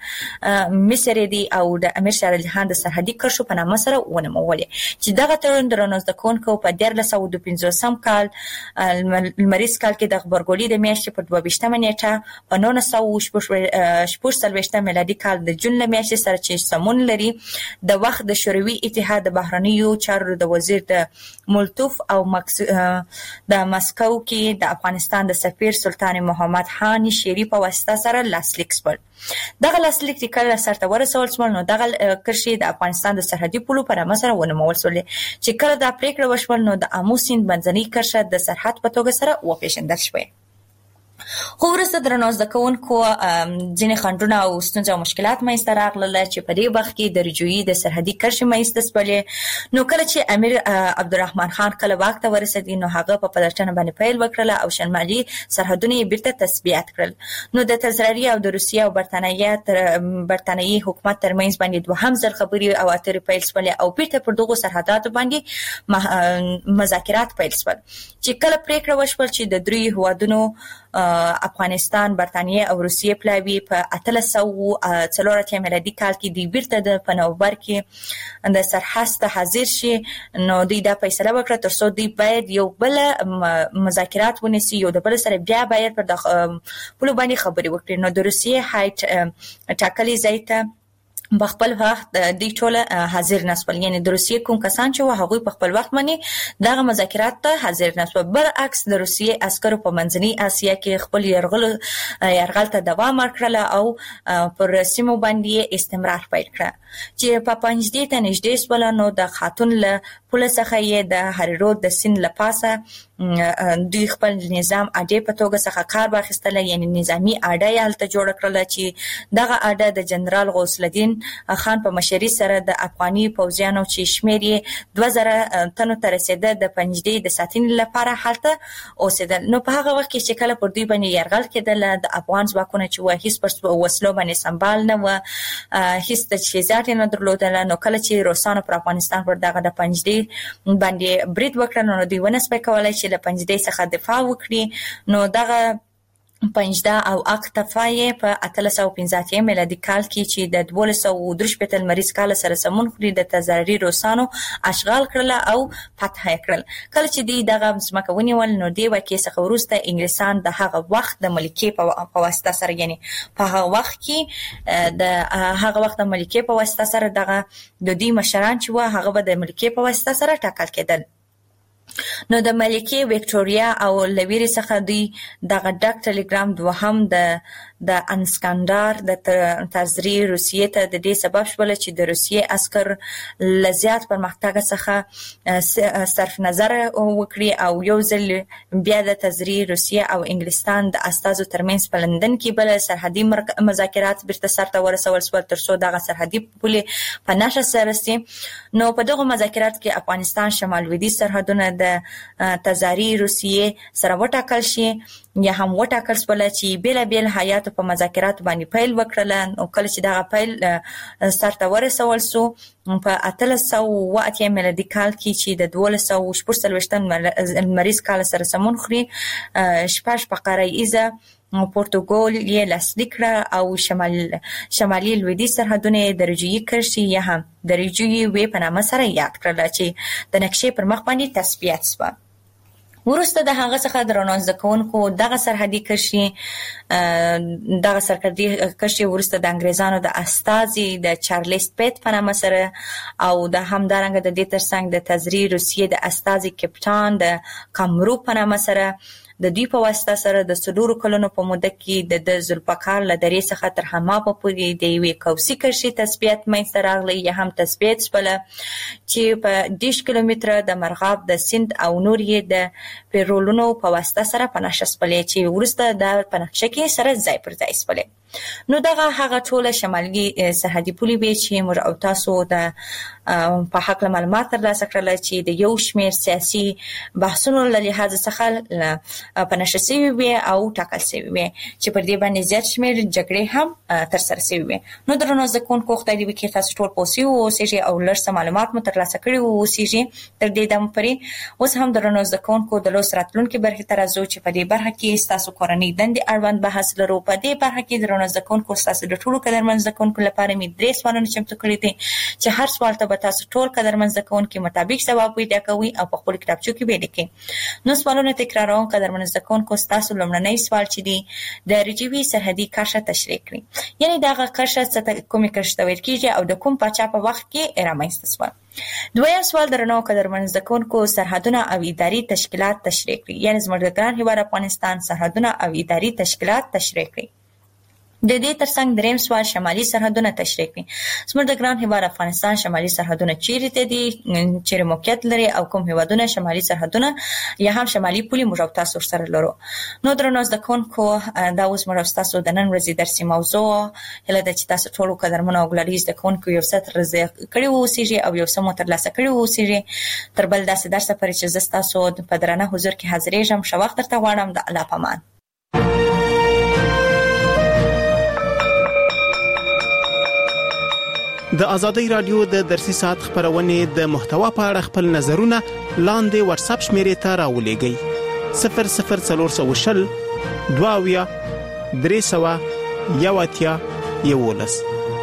مصر دی او د امیر شیر علي خان د سرحدي کرښو په نامه سره ونومولې. چې دغه تړون د رانسته کوونکو په دیارلس سوه دوه پنځوسم کال لمریز کال کې د خبرګولي د میاشتې په دوه ویشتمه نیټه په نولس سوه شپږ څلوېښت میلادي کال د جون له میاشتې سره چې سمون لري د وخت د شوروي اتحاد د بهرنیو چارو د وزیر د مولتوف او مکس د مسکو کې د افغانستان د سفیر سلطان محمد خان شیری په واسطه سره لاسلیک شول. دغه لاسلیک چې کله سرته ورسول شول نو دغه کرښې د افغانستان د سرحدي پولو په نامه سره ونومول شولې چې کله دا پریکړه وشول نو د امو سیند منځنۍ کرښه د سرحد په توګه سره وپېژندل شوه. خو وروسته درنو زده کوونکو ځینې خنډونه او ستونزې او مشکلات منځته راغلل چې په دې وخت کې د رجوعي د سرحدي کرښې منځته شولې. نو کله چې امیر عبدالرحمن خان کله واک ته ورسېد نو هغه په پلټنه باندې پیل وکړل او شمالي سرحدونه یې بیرته تثبیت کړل. نو د تزراري او د روسیې او برتانیې تر برتانیې حکومت ترمنځ باندې دوهم ځل خبرې او اترې پیل شولې او بیرته پر دغو سرحداتو باندې مذاکرات پیل شول چې کله پریکړه وشول چې د درې هیوادونو افغانستان، برتانیې او روسیې پلاوي په اتلس سوه څلور اتیا میلادي کال کې دوی بیرته د په نومبر کې د سرحد ته حاضر شي. نو دوی دا فیصله وکړه ترڅو دوی باید یو بل مذاکرات ونیسي، یو د بل سره بیا باید پر د پولو باندې خبرې وکړي. نو د روسیې هایټ ټاکلي ځای ته په خپل وخت د ټول حاضر نسول، یعنی د روسیې کوم کسان چې هغوی په خپل وخت باندې دغه مذاکرات ته حاضر نسول. برعکس د روسیې عسکرو په منځنۍ اسیا کې خپل یرغل یرغل ته دوام ورکړل او پر سیمو باندې استمرار پیل کړ چې په پنځدې ته نږدې شول. نو د خاتون له پوله څخه یې د هریرود د سیند له پاسه دوی خپل نظام اډې په توګه څخه کار واخیستل، یعنی نظامی اډه یې هلته جوړ کړل چې دغه اډه د جنرال غوث الدین خان په مشرۍ سره د افغاني پوځیانو چې شمیر یې دوه زره تنو ته رسېده د پنجدې د ساتنې لپاره هلته اوسېدل. نو په هغه وخت کې چې کله پر دوی باندې یرغل کېدل د افغان ځواکونه چې وه هیڅ پر وسلو باندې سمبال نه وه، هیڅ تجهیزات یې نه درلودل. نو کله چې روسانو پر افغانستان پر دغه د پنجدې باندې برید وکړ نو دوی ونه سپی کولی چې له پنجدې څخه دفاع وکړي. نو دغه پنجده او اقتفا یې په اتلس سوه پنځه اتیا میلادي کال کې چې د دولس سوه درې شپېته لمریز کال سره سمون خوري د تزاري روسانو اشغال کړل او فتح یې کړل. کله چې دوی دغه ځمکه ونیول نو دې واقعې څخه وروسته انګلیسان د هغه وخت د ملکې په واسطه سره، یعنی په هغه وخت کې د هغه وخت د ملکې په واسطه سره دغه د دوی مشران چې وه هغه به د ملکې په واسطه سره ټاکل کېدل. نو د ملکې وکټوریا او لویری څخه دوی دغه ډک ټلګرام دوهم د د انسکندر د تزری روسیې ته د دې سبب شول چې د روسیې عسكر لزیات پرمختګ څخه صرف نظر وکړي او یو ځل بیا د تزری روسیې او انګلستان د استازو ترمنځ په لندن کې بل سرحدي مذاکرات بیرته سرته ورسول شول ترڅو دغه سرحدي پولې په نشه سره سي. نو په دغه مذاکرات کې افغانستان شمال لویدیځ سرحدونه د تزاری روسیې سره وټاکل شي یا هم وټاکل شول چې بیل بیل حیات په مذاکرات باندې پیل وکړل. او کله چې دغه پیل سرته ورسول سو په اتلس سوه اوه اتیا میلادي کال کې چې د دولس سوه شپږ څلوېښتم لمریز کال سره سمون خوري شپږ فقره پورتوګال یې لاسلیک کړه او شمال شمالي لویدیځ سرحدونه درجوي کرشي یا هم درجوي وې په نامه سره یاد کړل چې د نقشې پر مخ باندې تثبیت شوه. ورسته د هغه څخه درنو ځکونکو دغه سرحدي کرشي دغه سرحدي کرشي ورسته د انګريزانو د استازي د چارلز پیټ په نامه سره او د همدارنګه د دې ترڅنګ د تزری روسیې د استازي کپټان د کامرو په نامه سره د دوی په واسطه سره د څلورو کلونو په موده کې د ذوالفقار له درې څخه تر حمامه پورې د یوې کوسي کرښې تثبیت منځته راغلی یا هم تثبیت شوله چې په دېرش کیلومتره د مرغاب د سیند او نور یې د پیرولونو په واسطه سره په نقشه شپلې چې وروسته د په نقشه کې سره ځای پر ځای شپلې. نو دغه هغه ټوله شمالي سرحدي پولې وې چې موږ او تاسو د په حق معلومات ترلاسه کړل چې د یو شمېر سیاسي بحثونو له لحاظ څخه په نشه شوي وي او ټاکل شوي وي چې پر دې باندې زیات شمېر جګړې هم ترسره شوي وي. نو درنو زده کوونکو خدای دې وکړي تاسو ټول پوه شوي واوسئ او لږ څه معلومات مو ترلاسه کړي واوسئ تر دې دمه پورې. اوس هم درنو زده کوونکو د لوست راتلونکي برخې ته راځو چې په دې برخه کې ستاسو کورنۍ دندې اړوند بحث لرو. په دې برخه کې درنو زده کوونکو ستاسو د ټولو قدرمن زده کوونکو لپاره مې درې سوالونه چمتو کړي دي چې هر سوال ته به تاسو ټول قدرمن زده کوونکي مطابق ځواب پیدا کوئ او په خپل کتابچو کې به لیکئ. نو سوالونه تکراروم. قدرمن زده کوونکو ستاسو لومړنی سوال چې دی د رجوي سرحدي کرښه تشریح کړئ. یعنی دغه کرښه څه کومې کرښې ته ویل کېږي او د کوم پاچا په وخت کې رامنځته شوه. دویم سوال درنو قدرمن زده کوونکو سرحدونه او اداري تشکیلات تشریح کړئ. یعنی زموږ د ګران هېواد افغانستان سرحدونه او اداري تشکیلات تشریح کړئ. د دې ترڅنګ دریم سوال شمالي سرحدونه تشریح کړئ. زموږ د ګران هېواد افغانستان شمالي سرحدونه چیرې ته دي چیرې موقعیت لري او کوم هېوادونه شمالي سرحدونه یا هم شمالي پولې موږ او تاسو سره لرو. نو درنو زده کوونکو دا اوس موږ او تاسو د نن ورځې درسي موضوع هیله ده چې تاسو ټولو قدرمنو او ګلالي زده کوونکو یو څه ترلاسه کړي واوسئ او یو څه مو ترلاسه کړي واوسئ. تر بل داسې درسه پورې چې زه ستاسو په درانه حضور کې حاضرېږم ښه وخت درته غواړم. د الله په امان. د ازادۍ رادیو د درسي ساعت خبرونه د محتوا په اړه خپل نظرونه لاندې واتس اپ شمیرې ته راولېږئ صفر صفر څلور شل دواویا درې سوه یو اتیا یولس.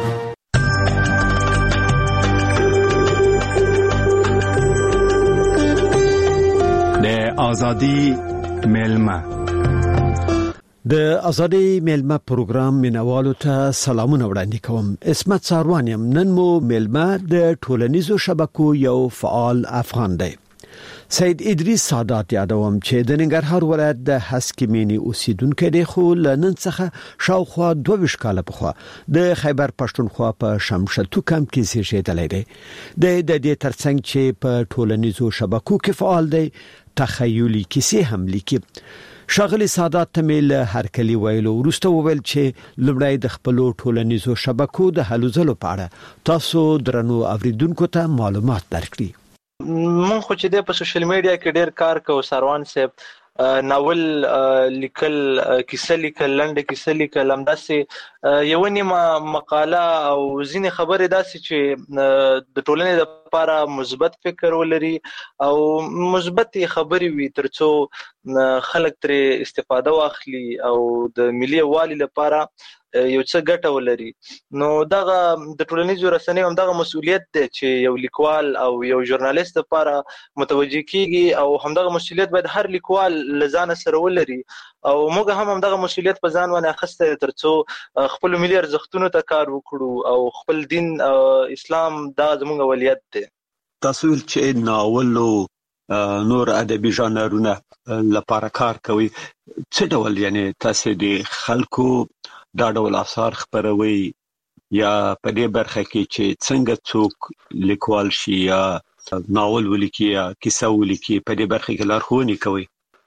د ازادۍ ملما د ازادۍ ملما پروګرام مینوالو ته سلامونه وړاندې کوم. اسمت ساروان یم. نن مو ملما د ټولنیزو شبکو یو فعال افغان دی. سید ادریس سادات یادوم چې د ننګرهار ولایت د هسکمینی اوسیدونکو دی خو لنن څخه شاوخوا دوه ویشت کاله پخوا د خیبر پښتونخوا په شمشتو کمپ کې زیږیدلی دی. د دې ترڅنګ چې په ټولنیزو شبکو کې فعال دی تخیلي کیسې هم لیکي. شاغلی سادات تمیل هر کلی ویلو ورسته وویل چې لمړی د خپل ټولنیزو شبکو د هلو ځلو په اړه تاسو درنو اوریدونکو ته معلومات درکړي. مونږ خو چې د په سوشل میډیا کې ډېر کار کوو. ساروان صاحب ناول لیکل کیسه لیکل لنډه کیسه لیکل همداسې یو نیمه مقاله او ځینې خبرې داسې چې د ټولنې لپاره مثبت فکر ولري او مثبت خبرې وي ترڅو خلک ترې استفاده واخلي او د ملي یووالي لپاره یو څه ګټه ولري. نو دغه د ټولنیزو رسنیو هم دغه مسؤلیت دی چې یو لیکوال او یو ژورنالیست لپاره متوجه کیږي او همدغه مسؤلیت باید هر لیکوال لزان سره ولري او موږ هم همدغه مسؤلیت په ځان باندې اخیسته ترڅو خپل ملي ارزښتونو ته کار وکړو او خپل دین اسلام دا زموږ اولویت دی. تاسو چې ناول او نور ادبي ژانرونه لپاره کار کوي څه ډول یعنی تاسو د خلکو دا ډول آثار خپروي یا په دې برخه کې چې څنګه څوک لیکوال شي یا ناول ولیکي یا کیسه ولیکي په دې برخه کې لارښوونې کوي؟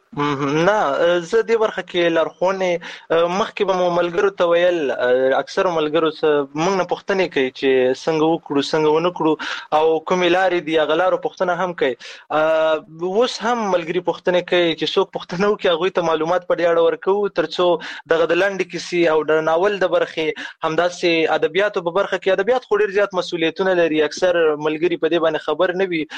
نه زه دې برخه کې لارښوونې مخکې به مو ملګرو ته ویل، اکثر ملګرو موږ نه پوښتنې کوي چې څنګه وکړو څنګه ونه کړو او کومې لارې دي هغه لارو پوښتنه هم کوي. اوس هم ملګري پوښتنې کوي چې څوک پوښتنه وکړي هغوی ته معلومات په دې اړه ورکوو ترڅو دغه د لنډې کیسې او د ناول د برخې همداسې ادبیاتو په برخه کې، ادبیات خو ډېر زیات مسؤلیتونه لري، اکثر ملګري په دې باندې خبر نه وي،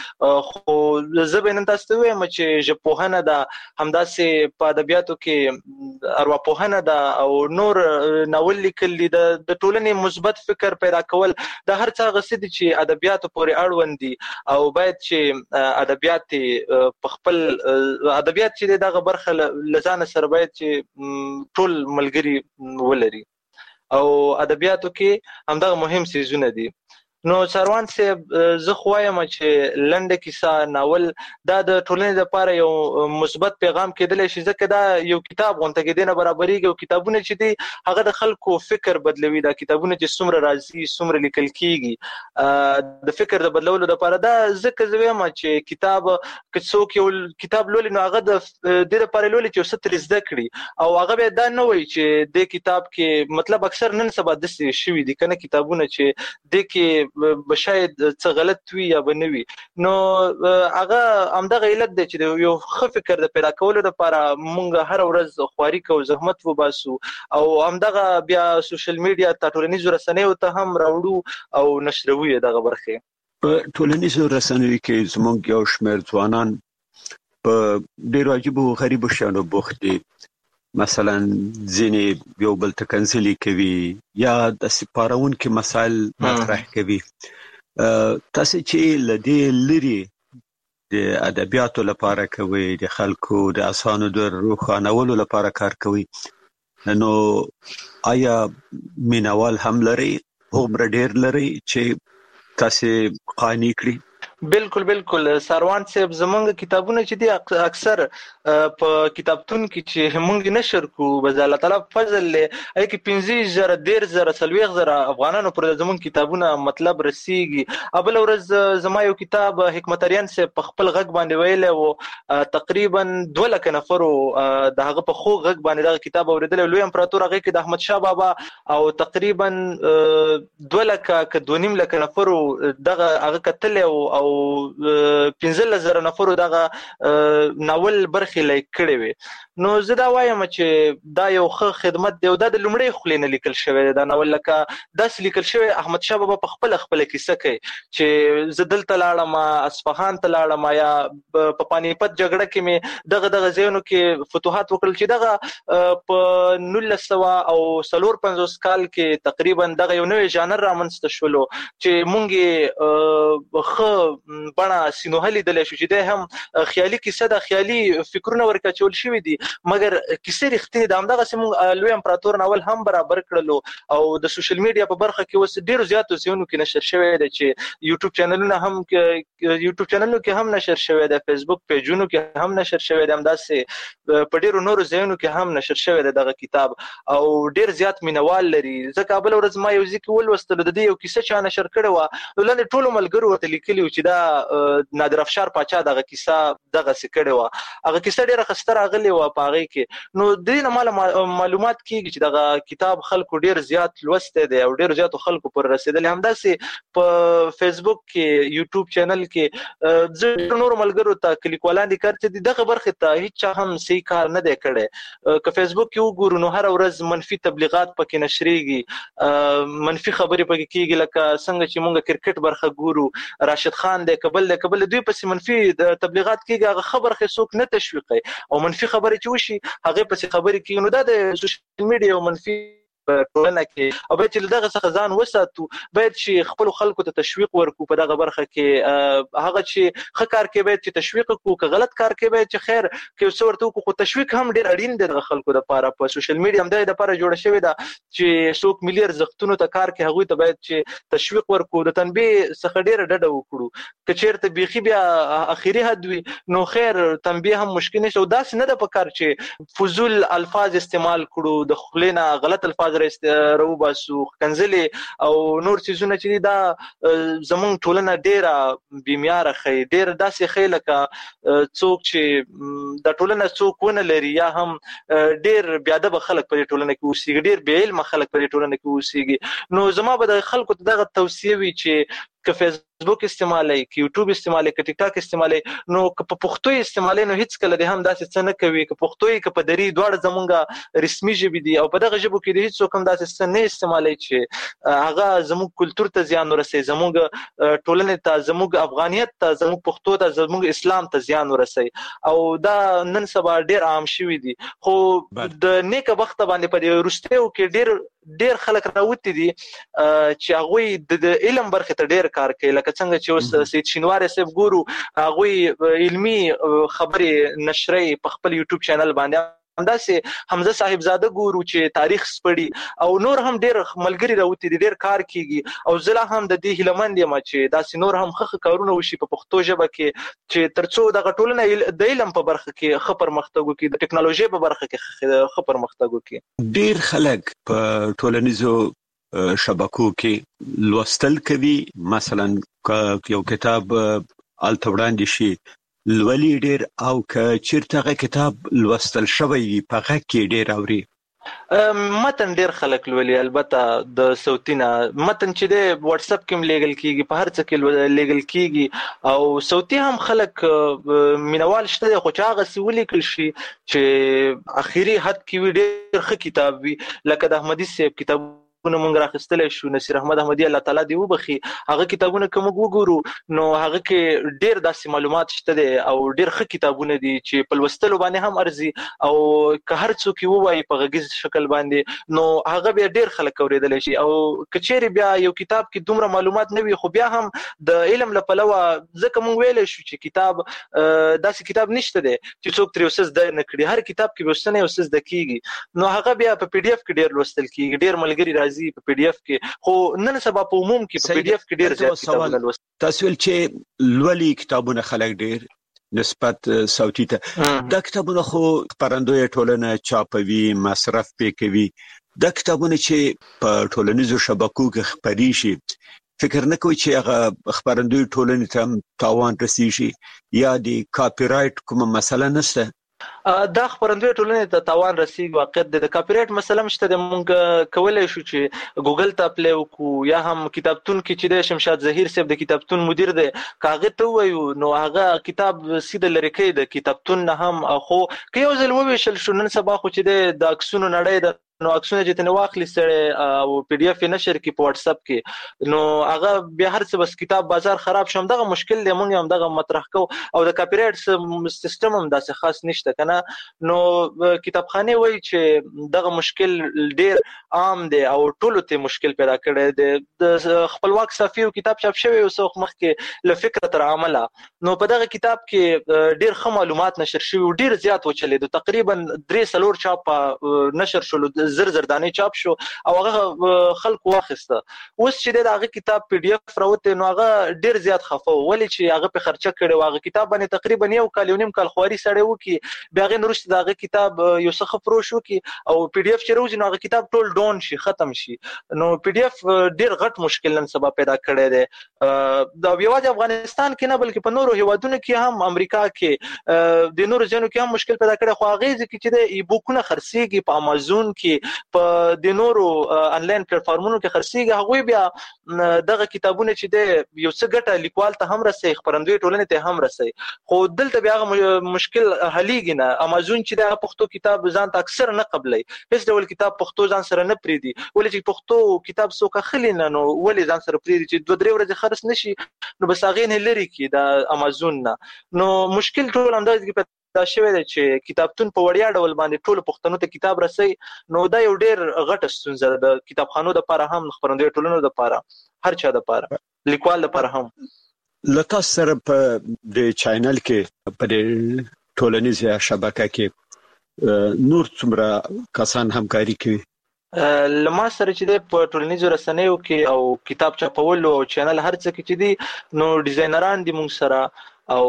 خو زه به نن تاسو ته وایم چې ژبپوهنه ده، همداسې په ادبیاتو کې ارواپوهنه ده او نور ناول لیکل دي، د ټولنې مثبت فکر پیدا کول، د هر څه هغه څه دي چې ادبیاتو پورې اړوند دي او باید چې ادبیات په خپل ادبیات چې دغه برخه له ځانه سره باید چې ټول ملګري ولري او ادبیاتو کې همدغه مهم څیزونه دي. نو سروان صاحب زه خو وایم چې لنډه کیسه ناول دا د ټولنې لپاره یو مثبت پیغام کېدلی شي، ځکه دا یو کتاب غونته کې نه برابرېږي او کتابونه چې دي هغه د خلکو فکر بدلوي، دا کتابونه چې څومره راځي څومره لیکل کېږي د فکر د بدلولو لپاره. دا ځکه زه وایم چې کتاب که څوک یو کتاب لولي نو هغه د دې لپاره لولي چې څه ترې زده کړي او هغه به دا نه وایي چې دې کتاب کې مطلب اکثر نن سبا داسې شوي دي کنه کتابونه چې دې کې به شاید څه غلط وي یا به نه وي، نو هغه همدغه علت دی چې یو ښه فکر د پیدا کولو لپاره موږ هره ورځ خواري کوو، زحمت وباسو او همدغه بیا سوشل میډیا ته ټولنیزو رسنیو ته هم راوړو او نشروو یې دغه برخې. په ټولنیزو رسنیو کې زموږ یو شمېر ځوانان په ډېرو عجیبو غریبو شیانو بوخت دي، مثلا ځینې یو بل ته کنځلې کوي یا د سپارونکي مسایل مطرح کوي. تاسو چې له دې لرې د ادبیاتو لپاره کوي، د خلکو د اسانو د روښانولو لپاره کار کوي، نو آیا مینوال هم لري هومره ډېر لري چې تاسو قانع کړي؟ بالکل بالکل سروان صاحب زمونږ کتابونه چې دي اکثر په کتابتون کې چې مونږ نشر کو بز الله تعالی فضل له اې کې پنځه زره ډیر زره سلويغ زره افغانانو پر زمونږ کتابونه مطلب رسیږي. ابل ورځ زما یو کتاب حکمتریان سے په خپل غږ باندې ویل او تقریبا دوه لک نفر د هغه په خو غږ باندې دا کتاب اوریدل. لوی امپراتور هغه کې د احمد شاه بابا او تقریبا دوه لک ک دوه نیم لک نفر دغه هغه کتل او پنځه زره نفر دغه ناول برخې لیک کړي وي. نو زه دا وایم چې دا یو ښه خدمت دی او دا د لومړی خلینه لیکل شوی دا ناول، لکه داس لیکل شوی احمد شاه بابا په خپل خپل کیسه کوي چې زه دلته لاړم اصفهان ته لاړم یا په پانیپت جګړه کې مې دغه دغه ځایونو کې فتوحات وکړل چې دغه په نولس سوه او څلور پنځوس کال کې تقریبا دغه یو نوی ژانر رامنځته شولو چې مونږ ښه بڼه سینوهلي دلی شو چې دی هم خیالي کیسه ده، خیالي فکرونه ورکچول شوي دي مګر کیسې رښتینې ده. همدغسې مونږ لوی امپراتور ناول هم برابر کړلو او د سوشل میډیا په برخه کې اوس ډېرو زیاتو ځایونو کې نشر شوی دی چې یوټیوب چینلونه هم یوټیوب چینلونو کې هم نشر شوی دی، فیسبوک پیجونو کې هم نشر شوی دی، همداسې په ډېرو نورو ځایونو کې هم نشر شوی دی دغه کتاب او ډېر زیات مینوال لري. ځکه بله ورځ ما یو ځای کې ولوستلو د دې یو کیسه چا نشر کړې وه، لاندې ټولو ملګرو ورته لیکلي و چې دا نادر افشار پاچا دغه کیسه دغسې کړې وه، هغه کیسه ډېره ښایسته راغلې وه په هغې کې. نو د دې نه ماله معلومات کېږي چې دغه کتاب خلکو ډېر زیات لوستی دی او ډېرو زیاتو خلکو پورې رسېدلی. همداسې په فیسبوک کې یوټیوب چینل کې زه ډېرو نورو ملګرو ته که لیکوالان دي کار چې دغه برخې ته هېڅ چا هم صحیح کار نه دی کړی. که فیسبوک کې وګورو نو هره ورځ منفي تبلیغات پکې نشریږي، منفي خبرې پکې کېږي، لکه څنګه چې مونږ کرکټ برخه ګورو راشد خان دی کبل دی کبل دوی پسې منفي تبلیغات کېږي، هغه ښه برخې څوک نه تشویقوي او منفي خبرې چې وشي هغې پسې خبرې کېږي. نو دا د سوشل میډیا یو منفي په ټولنه کې او باید چې له دغه څخه ځان وساتو، باید چې خپلو خلکو ته تشویق ورکړو په دغه برخه کې. هغه چې ښه کار کوي باید چې تشویق وکړو، که غلط کار کوي باید چې خیر که یو څه ورته وکړو، خو تشویق هم ډېر اړین دی دغه خلکو دپاره. په سوشل میډیا همدغې دپاره جوړه شوې ده چې څوک ملي ارزښتونو ته کار کوي هغوی ته باید چې تشویق ورکړو، د تنبیه څخه ډېره ډډه وکړو. که چېرته بیخي بیا اخري حد وي نو خیر تنبیه هم مشکل نشته او داسې نه ده په کار چې فضول الفاظ استعمال کړو، د خولې نه غلط الفاظ غږ راو باسو کنځلې او نور چیزونه چې دا زمونږ ټولنه ډیره بیماره خي ډیر داسې خي لکه څوک چې د ټولنه څوک ونه لري یا هم ډیر بیا د خلک په ټولنه کې اوسېږي ډیر بې علم خلک په ټولنه کې اوسېږي نو زما به د خلکو دغه توصیه وي چې که فیسبوک استعمالي که یوټیوب استعمالي که ټیک ټاک استعمالي نو که په پښتو استعمالي نو هیڅ کله د هم داسې څه نه کوي که پښتو که په دری دواړه زمونږه رسمي ژبې دي او په دغه ژبو کې د هیڅ څوک هم داسې څه نه استعمالي چې هغه زموږ کلچر ته زیان ورسوي زموږ ټولنې ته زموږ افغانیت ته زموږ پښتو ته زموږ اسلام ته زیان ورسوي او دا نن سبا ډیر عام شوی دي خو د نیکه وخت باندې په وروستیو کې ډیر ډیر خلک راوتی دي چې هغه د علم برخه ته ډیر کار کوي لکه څنګه چې اوس سید شینواری صاحب ګورو هغه علمی خبرې نشري په خپل یوټیوب چینل باندې همداسې حمزه صاحب زاده ګورو چې تاریخ سپړي او نور هم ډیر ملګری راوتی دي ډیر کار کیږي او زله هم د دې هلمند یم چې داسې نور هم خخ کارونه وشي په پښتو ژبه کې چې ترڅو د ټولنې د علم په برخه کې خبر مختګو کې د ټکنالوژي په برخه کې خبر مختګو کې ډیر خلک په ټولنیزو شبکو کې لوستل کوي مثلا یو کتاب الته وړاندې شي لولي ډیر او که چیرته کتاب لوستل شوی په هغه کې ډیر اوري متن ډیر خلک لولي البته د صوتینا متن چې د واتس اپ کې لیګل کیږي په هر څه کې لیګل کیږي او صوتي هم خلک مینوال شته خو چې هغه سولې کل شي چې اخیری حد کې ډیر ښه کتاب وي لکه د احمدي صاحب کتاب کتابونه مونږ راخستلای شو نصیر احمد احمدی الله تعالی دی وبخي هغه کتابونه کوم وګورو نو هغه کې ډیر داسې معلومات شته دي او ډیر ښه کتابونه دي چې په لوستلو باندې هم ارزي او که هر څوک وایي په غږیز شکل باندې نو هغه بیا ډیر خلک اوریدل شي او کچېری بیا یو کتاب کې دومره معلومات نه وي خو بیا هم د علم لپاره ځکه مونږ ویل شو چې کتاب داسې کتاب نشته دي چې څوک تر اوسه زده نه کړي هر کتاب کې وسنه اوسه زده کیږي نو هغه بیا په پی ډی اف کې ډیر لوستل کیږي ډیر ملګری راځي په پی ډی اف کې خو نن سبا په عموم کې په پی ډی اف کې ډیر زیات کتابونه لوستل تاسو ول چې لولي کتابونه خلک ډیر نسبت صوتي ته دا کتابونه خو خبرندوی ټولنه چاپوي مصرف پې کوي دا کتابونه چې په ټولنیزو شبکو کې خبري شي فکر نه کوي چې هغه خبرندوی ټولنې ته تاوان رسیږي یا د کاپی رائټ کومه مسله نشته دا خبرندوی ټولنې ته تاوان رسیږي واقعیت د کاپی رائټ مسله مشته د مونږ کولای شو چې ګوګل ته اپلای وکړو یا هم کتابتون کې چې د شمشاد زهیر صاحب د کتابتون مدیر دی کاغه ته وایو نو هغه کتاب سیده لری کوي د کتابتون نه هم خو که یو ځل وویشل شو نن سبا خو چې د اکسونو نړۍ د نو اکسونه چې تنه واخلي سره او پی ډی اف نشر کې په واتس اپ کې نو هغه بیا هر څه بس کتاب بازار خراب شوم دغه مشکل دی مونږ هم دغه مطرح کو او د کاپی رائټ سیستم هم داسې خاص نشته کنه نو کتابخانه وایي چې دغه مشکل ډیر عام دی او ټولو ته مشکل پیدا کړی دی د خپلواک صحافي او کتاب چاپ شوی او څوک مخکې ل فکر تر عمله نو په دغه کتاب کې ډیر ښه معلومات نشر شوی ډیر زیات وچلې تقریبا درې سلور چاپ نشر شول زر زر دانه چاپ شو او هغه خلک واخسته اوس چې دغه کتاب پی ډی اف راوته نو هغه ډیر زیات خفه ولی چې هغه په خرچه کړي واغه کتاب باندې تقریبا یو کال یو نیم کال خواري سړی وکي بیا غن نورسته دغه کتاب یو څه خفرو شو کی او پی ډی اف چې روز نو هغه کتاب ټول ډاون شي ختم شي نو پی ډی اف ډیر غټ مشکل نن سبا پیدا کړی دی دا یوازې افغانستان کې نه بلکې په نورو هیوادونو کې هم امریکا کې د نورو ځینو کې هم مشکل پیدا کړی خو هغه ځکه چې د ای بوکونه خرڅيږي په امازون کې په د نورو انلاین پلیټ فارمونو کې خرڅيږي هغه بیا دغه کتابونه چې د یو څه ګټه لیکوال ته هم رسي خبرندوی ټولنې ته هم رسي خو دلته بیا مشکل حلیږي نه امازون چې د پښتو کتاب ځان ته اکثر نه قبلای هیڅ ډول کتاب پښتو ځان سره نه پریدي ولې چې پښتو کتاب څوک خلی نه نو ولې ځان سره پریدي چې دوه درې ورځې خرڅ نشي نو بس هغه نه لري کې د امازون نه نو مشکل ټول انداز دا شوی دی چې کتابتون په وړیا ډول باندې ټول پښتنو ته کتاب رسي نو دا یو ډیر غټه ستونزه ده د کتابخانو د لپاره هم خبرندوی ټولنو د لپاره هر چا د لپاره لیکوال لپاره هم لکه سره په د چینل کې په ټولنیزه شبکه کې نور څومره کسان همکاري کوي لما سره چې د په ټولنیزو رسنیو کې او کتاب چاپولو او چینل هر څه کې چې دي نو ډیزاینران دي مونږ سره او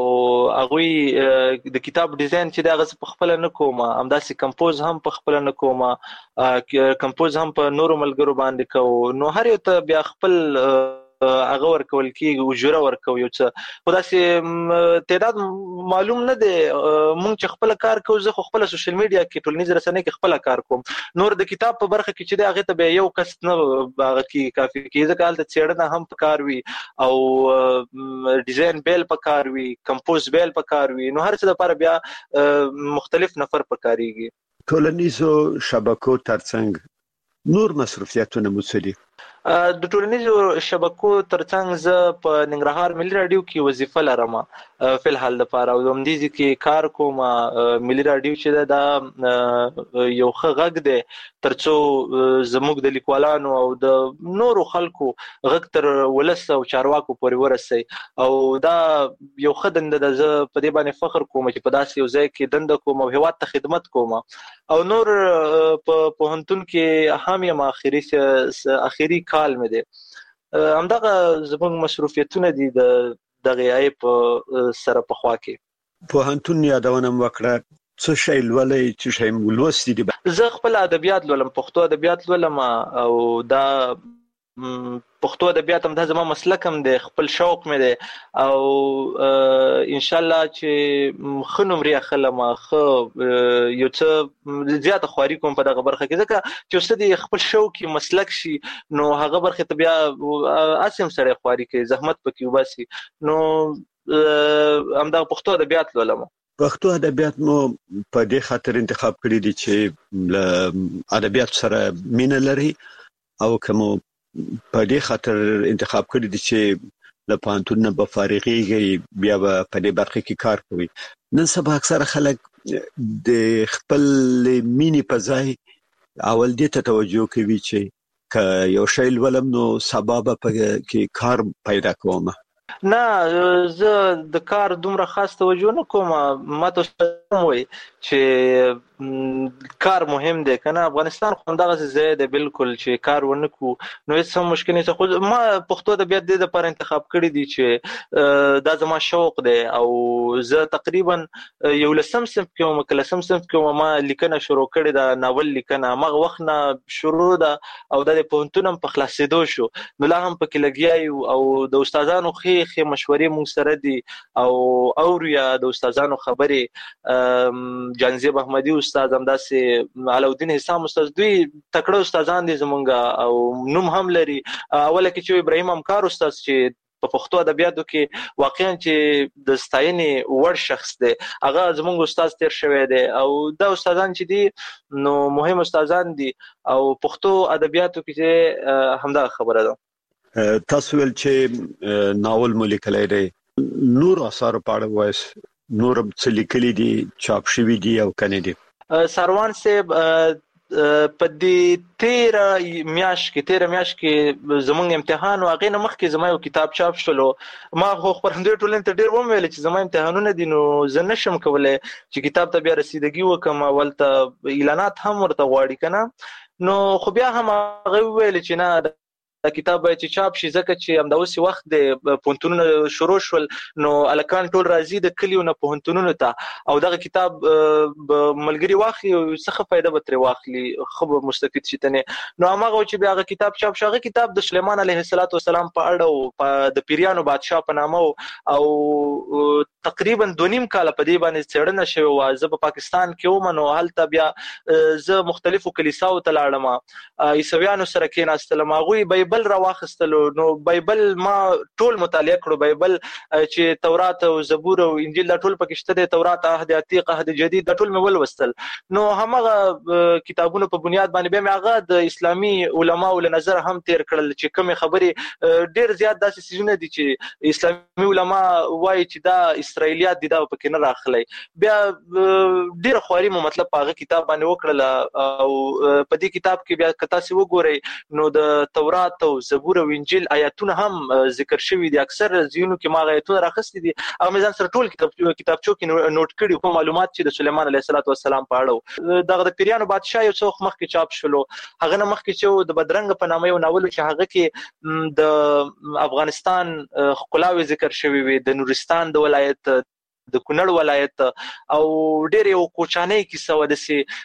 هغه د کتاب ډیزاین چې دا غس په خپل نه کومه همداسې کمپوز هم په خپل نه کومه کمپوز هم په نورو ملګرو باندې کو نو هر یو ته بیا خپل هغه ورکول کیږي اجوره ورکوي یو څه خداسي تعداد معلوم نه دی مونږ چې خپل کار کوو زه خپل سوشل میډیا کې ټولنیز رسنۍ کې خپل کار کوم نور د کتاب په برخه کې چې دی هغه ته یو کس نه هغه کې کافي کې ځکه حالت څېړنه هم پکار وي او ډیزاین بیل پکار وي کمپوز بیل پکار وي نو هر څه لپاره بیا مختلف نفر پکاريږي ټولنیزو شبکو ترڅنګ نور مصرفیاتونه مسلي د ټولنیزو شبکو ترڅنګ زه په ننګرهار ملي رادیو کې وظیفه لرم په الحال لپاره او د همدې کې کار کوم ملي رادیو چې دا یو ښه غږ دی ترڅو زموږ د لیکوالانو او د نورو خلکو غږ تر ولس او چارواکو پورې ورسي او دا یو ښه دنده ده زه په دې باندې فخر کوم چې په داسې یو ځای کې دنده کوم او هیواد ته خدمت کوم او نور په پوهنتون کې هم یم اخري اخري کال مې دي همدغه زموږ مصروفیتونه دي د دغه ای په سره په خوا کې پوهنتون یادونه وکړه څه شی لولې څه شی ولوستي دي زه خپل ادبیات لولم پښتو ادبیات لولم او دا پښتو ادبیات هم د زما مسلک هم دی خپل شوق مې دی او ان شاء الله چې خنوم ری خلم خو یو څه زیاته خواري کوم په دغه برخه کې ځکه چې ستدي خپل شوق مسلک شي نو هغه برخه ته بیا اسیم سره خواري کوي زحمت پکې وباسي نو هم د پښتو ادبیات لولم پښتو ادبیات مو په دې خاطر انتخاب کړی دي چې ادبیات سره مینه لري او کوم په دې خاطر انتخاب کړی دي چې له پانتون نه به فارغيږي بیا به په دې برخه کې کار کوي نن سبا اکثره خلک د خپل مینی په ځای اول دې ته توجه کوي چې ک یو شی ولم نو سبب په کې کار پیدا کوم نه زه د کار دومره خاص توجه نه کوم ما ته وایي چې کار مهم دی کنه افغانستان خو دغه ځای دی بالکل چې کار ونکو نو هیڅ هم مشکل نه خو ما پښتو ادبیات د لپاره انتخاب کړی دی چې دا زما شوق دی او زه تقریبا یو لسم صنف کې او کلسم صنف کې ما لیکنه شروع کړې ده ناول لیکنه مغه وخت نه شروع ده او د پوهنتون په خلاصېدو شو نو لا هم پکې لګیای او د استادانو خې خې مشورې مونږ سره دي او اوریا د استادانو خبرې جانزیب احمدی استاد همداسې علاءالدین حسام استاد دوی تکړه استادان دي زمونږ او نوم هم لري اوله کې چې ابراهیم امکار استاد چې په پښتو ادبیاتو کې واقعا چې د ستاینې وړ شخص دی هغه زمونږ استاد تیر شوی دی او دا استادان چې دي نو مهم استادان دي او پښتو ادبیاتو کې چې همدا خبره ده تاسو ول چې ناول مو لیکلی دی نور اثر پاړه وایس نور څه لیکلي دي چاپ شوي دي او کنه دي سروان صاحب په دې تیر میاش کې تیر میاش کې زمونږ امتحان او هغه نه مخکې زما یو کتاب چاپ شلو ما خو خبرندوی ټولنې ته ډیر ومویل چې زما امتحانونه دي نو زه نشم کولای چې کتاب ته بیا رسیدګي وکم ولته اعلانات هم ورته غواړي کنه نو خو بیا هم هغه ویل چې نه دا کتاب باید چې چاپ شي ځکه چې هم د اوسې وخت د پوهنتونونو شروع شول نو الکان ټول راځي د کلیو نه پوهنتونونو ته او دغه کتاب ملګری واخلي او څه فائدہ به ترې واخلي خو به مستفید شي تنه نو هغه چې بیا هغه کتاب چاپ شو هغه کتاب د سليمان عليه السلام په اړه او د پیریانو بادشاه په نامه او تقریبا دوه نیم کال په دې باندې څېړنه شوی و زه په پاکستان کې وم نو هلته بیا زه مختلفو کلیساو ته لاړم عیسویانو سره کېناستلم هغوی بایبل را واخستلو نو بایبل ما ټول مطالعه کړو بایبل چې تورات او زبور او انجیل دا ټول پکې شته دي تورات عهد عتیق عهد جدید دا ټول مې ولوستل نو همغه کتابونو په بنیاد باندې به هغه د اسلامي علماو له نظر هم تیر کړل چې کوم خبرې ډیر زیات داسې سيزونه دي چې اسلامي علما وایي چې دا اسرائیلیات دي دا پکې نه راخلي بیا ډیر خواري مو مطلب هغه کتاب باندې وکړل او په دې کتاب کې بیا کتا سي وګورئ نو د تورات تورات او زبور او انجیل آیاتونه هم ذکر شوي دي. اکثر ځینو کې ما آیاتونه راخستي دي هغه مې ځان سره ټول کتاب کتابچو کې نوٹ کړي کوم معلومات چې د سليمان عليه السلام په اړه دغه د پیریانو بادشاه یو څو مخکې چاپ شولو. هغه نه مخکې چې د بدرنګ په نامه یو ناول چې هغه کې د افغانستان خلاوي ذکر شوی وي، د نورستان د ولایت، د کونړ ولایت او ډېر یو کوچانه کیسه و.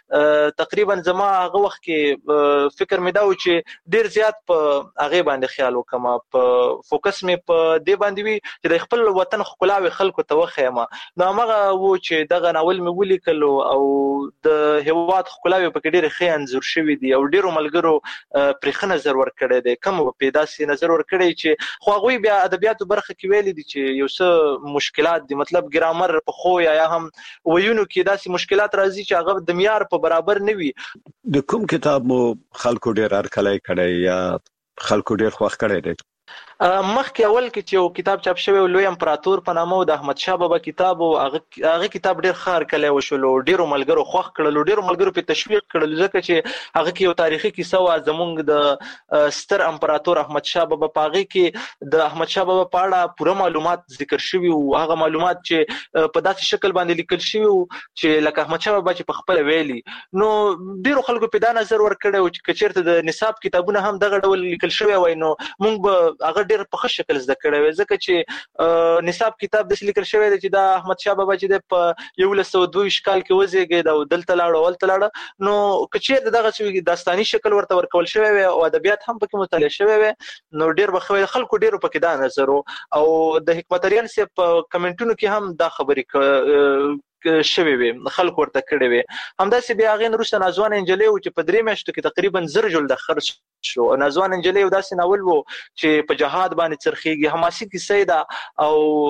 د تقریبا زما هغه وخت کې فکر مې دا و چې ډېر زیات په هغه باندې خیال وکم، په فوکس مې په دې باندې وي چې د خپل وطن خلاوي خلکو ته وخیم. نو هغه و چې دغه ناول مې ولیکل او د هیواد خلاوي په کې ډېر ښه انځور شوی دی او ډېرو ملګرو پرې ښه نظر ورکړی دی، کوم په داسې نظر ورکړی چې خو هغوی بیا ادبیاتو برخه کې ویلي دي چې یو څه مشکلات دي، مطلب ګرامر په خو یا هم ویونو کې داسې مشکلات راځي چې هغه د معیار په برابر نه وي. د کوم کتاب مو خلکو ډېر هرکلی کړی یا خلکو ډېر خوښ کړی دی؟ مخکې اول کې چې یو کتاب چاپ شوی لوی امپراتور په نامه د احمد شاه بابا کتاب، او هغه کتاب ډېر ښه هرکلی وشولو، ډېرو ملګرو خوښ کړلو، ډېرو ملګرو په تشویق کړلو، ځکه چې هغه کې یو تاریخي کیسه وه زموږ د ستر امپراتور احمد شاه بابا. په هغې کې د احمد شاه بابا په اړه پوره معلومات ذکر شوي وو، هغه معلومات چې په داسې شکل باندې لیکل شوي وو چې لکه احمد شاه بابا چې په خپله ویلي. نو ډېرو خلکو په دا نظر ورکړی و چې که چېرته د نصاب کتابونه هم دغه ډول لیکل شوی وای نو موږ به هغه ډېر په ښه شکل زده کړی وی، ځکه چې نصاب کتاب داسې لیکل شوی دی چې دا احمد شاه بابا چې دی په یولس سوه دوه ویشت کال کې وزېږېد او دلته لاړ او هلته لاړه. نو که چېرته دغسې داستاني شکل ورته ورکول شوی وی او ادبیات هم پکې مطالعه شوی وی نو ډېر به ښه وی. خلکو ډېرو پکې دا نظر و او د حکمتریان صاحب په کمنټونو کې هم دا خبرې شوی وي، خلکو ورته کړی وي. همداسې بیا هغې نه وروسته نازوانه نجلۍ و چې په درې میاشتو کې تقریبا زر جلده خرڅ شو. نازوانه نجلۍ یو داسې ناول و چې په جهاد باندې څرخېږي، حماسي کیسه یې ده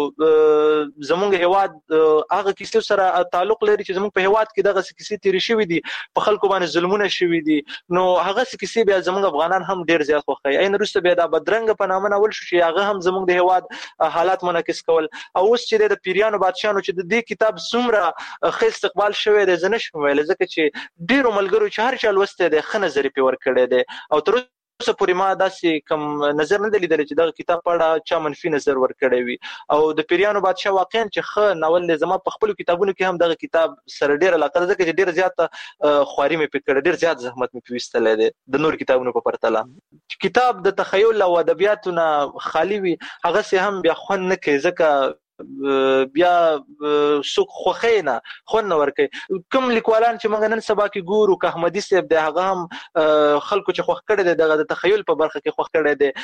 او زموږ هیواد هغه کیسې سره تعلق لري چې زموږ په هیواد کې دغسې کیسې تېرې شوي دي، په خلکو باندې ظلمونه شوي دي. نو هغسې کیسې بیا زموږ افغانان هم ډېر زیات خوښوي. عین وروسته بیا دا بدرنګه په نامه ناول شو چې هغه هم زموږ د هیواد حالات منعکس کول. او اوس چې دی د پیریانو بادشاهانو چې د دې کتاب څومره ښه استقبال شوی دی زه نشم ویلی، ځکه چې ډېرو ملګرو چې هر چا لوستی دی ښه نظر یې پرې ورکړی دی او تر اوسه پورې ما داسې کوم نظر نه دی لیدلی چې دغه کتاب په اړه چا منفي نظر ورکړی وي. او د پیریانو بادشاه واقعا چې ښه ناول دی، زما په خپلو کتابونو کې هم دغه کتاب سره ډېره علاقه ده، ځکه چې ډېره زیاته خواري مې پرې کړې، ډېر زیات زحمت مې پرې ویستلی دی د نورو کتابونو په پرتله. کتاب د تخیل او ادبیاتو نه خالي وي هغسې هم بیا خوند نه کوي، ځکه بیا څوک خوښوي نه، خوند نه ورکوي. کوم لیکوالان چې موږ نن سبا کې ګورو که احمدي صاحب دی هغه هم خلکو چې خوښ کړی دی دغه د تخیل په برخه کې خوښ کړی دی،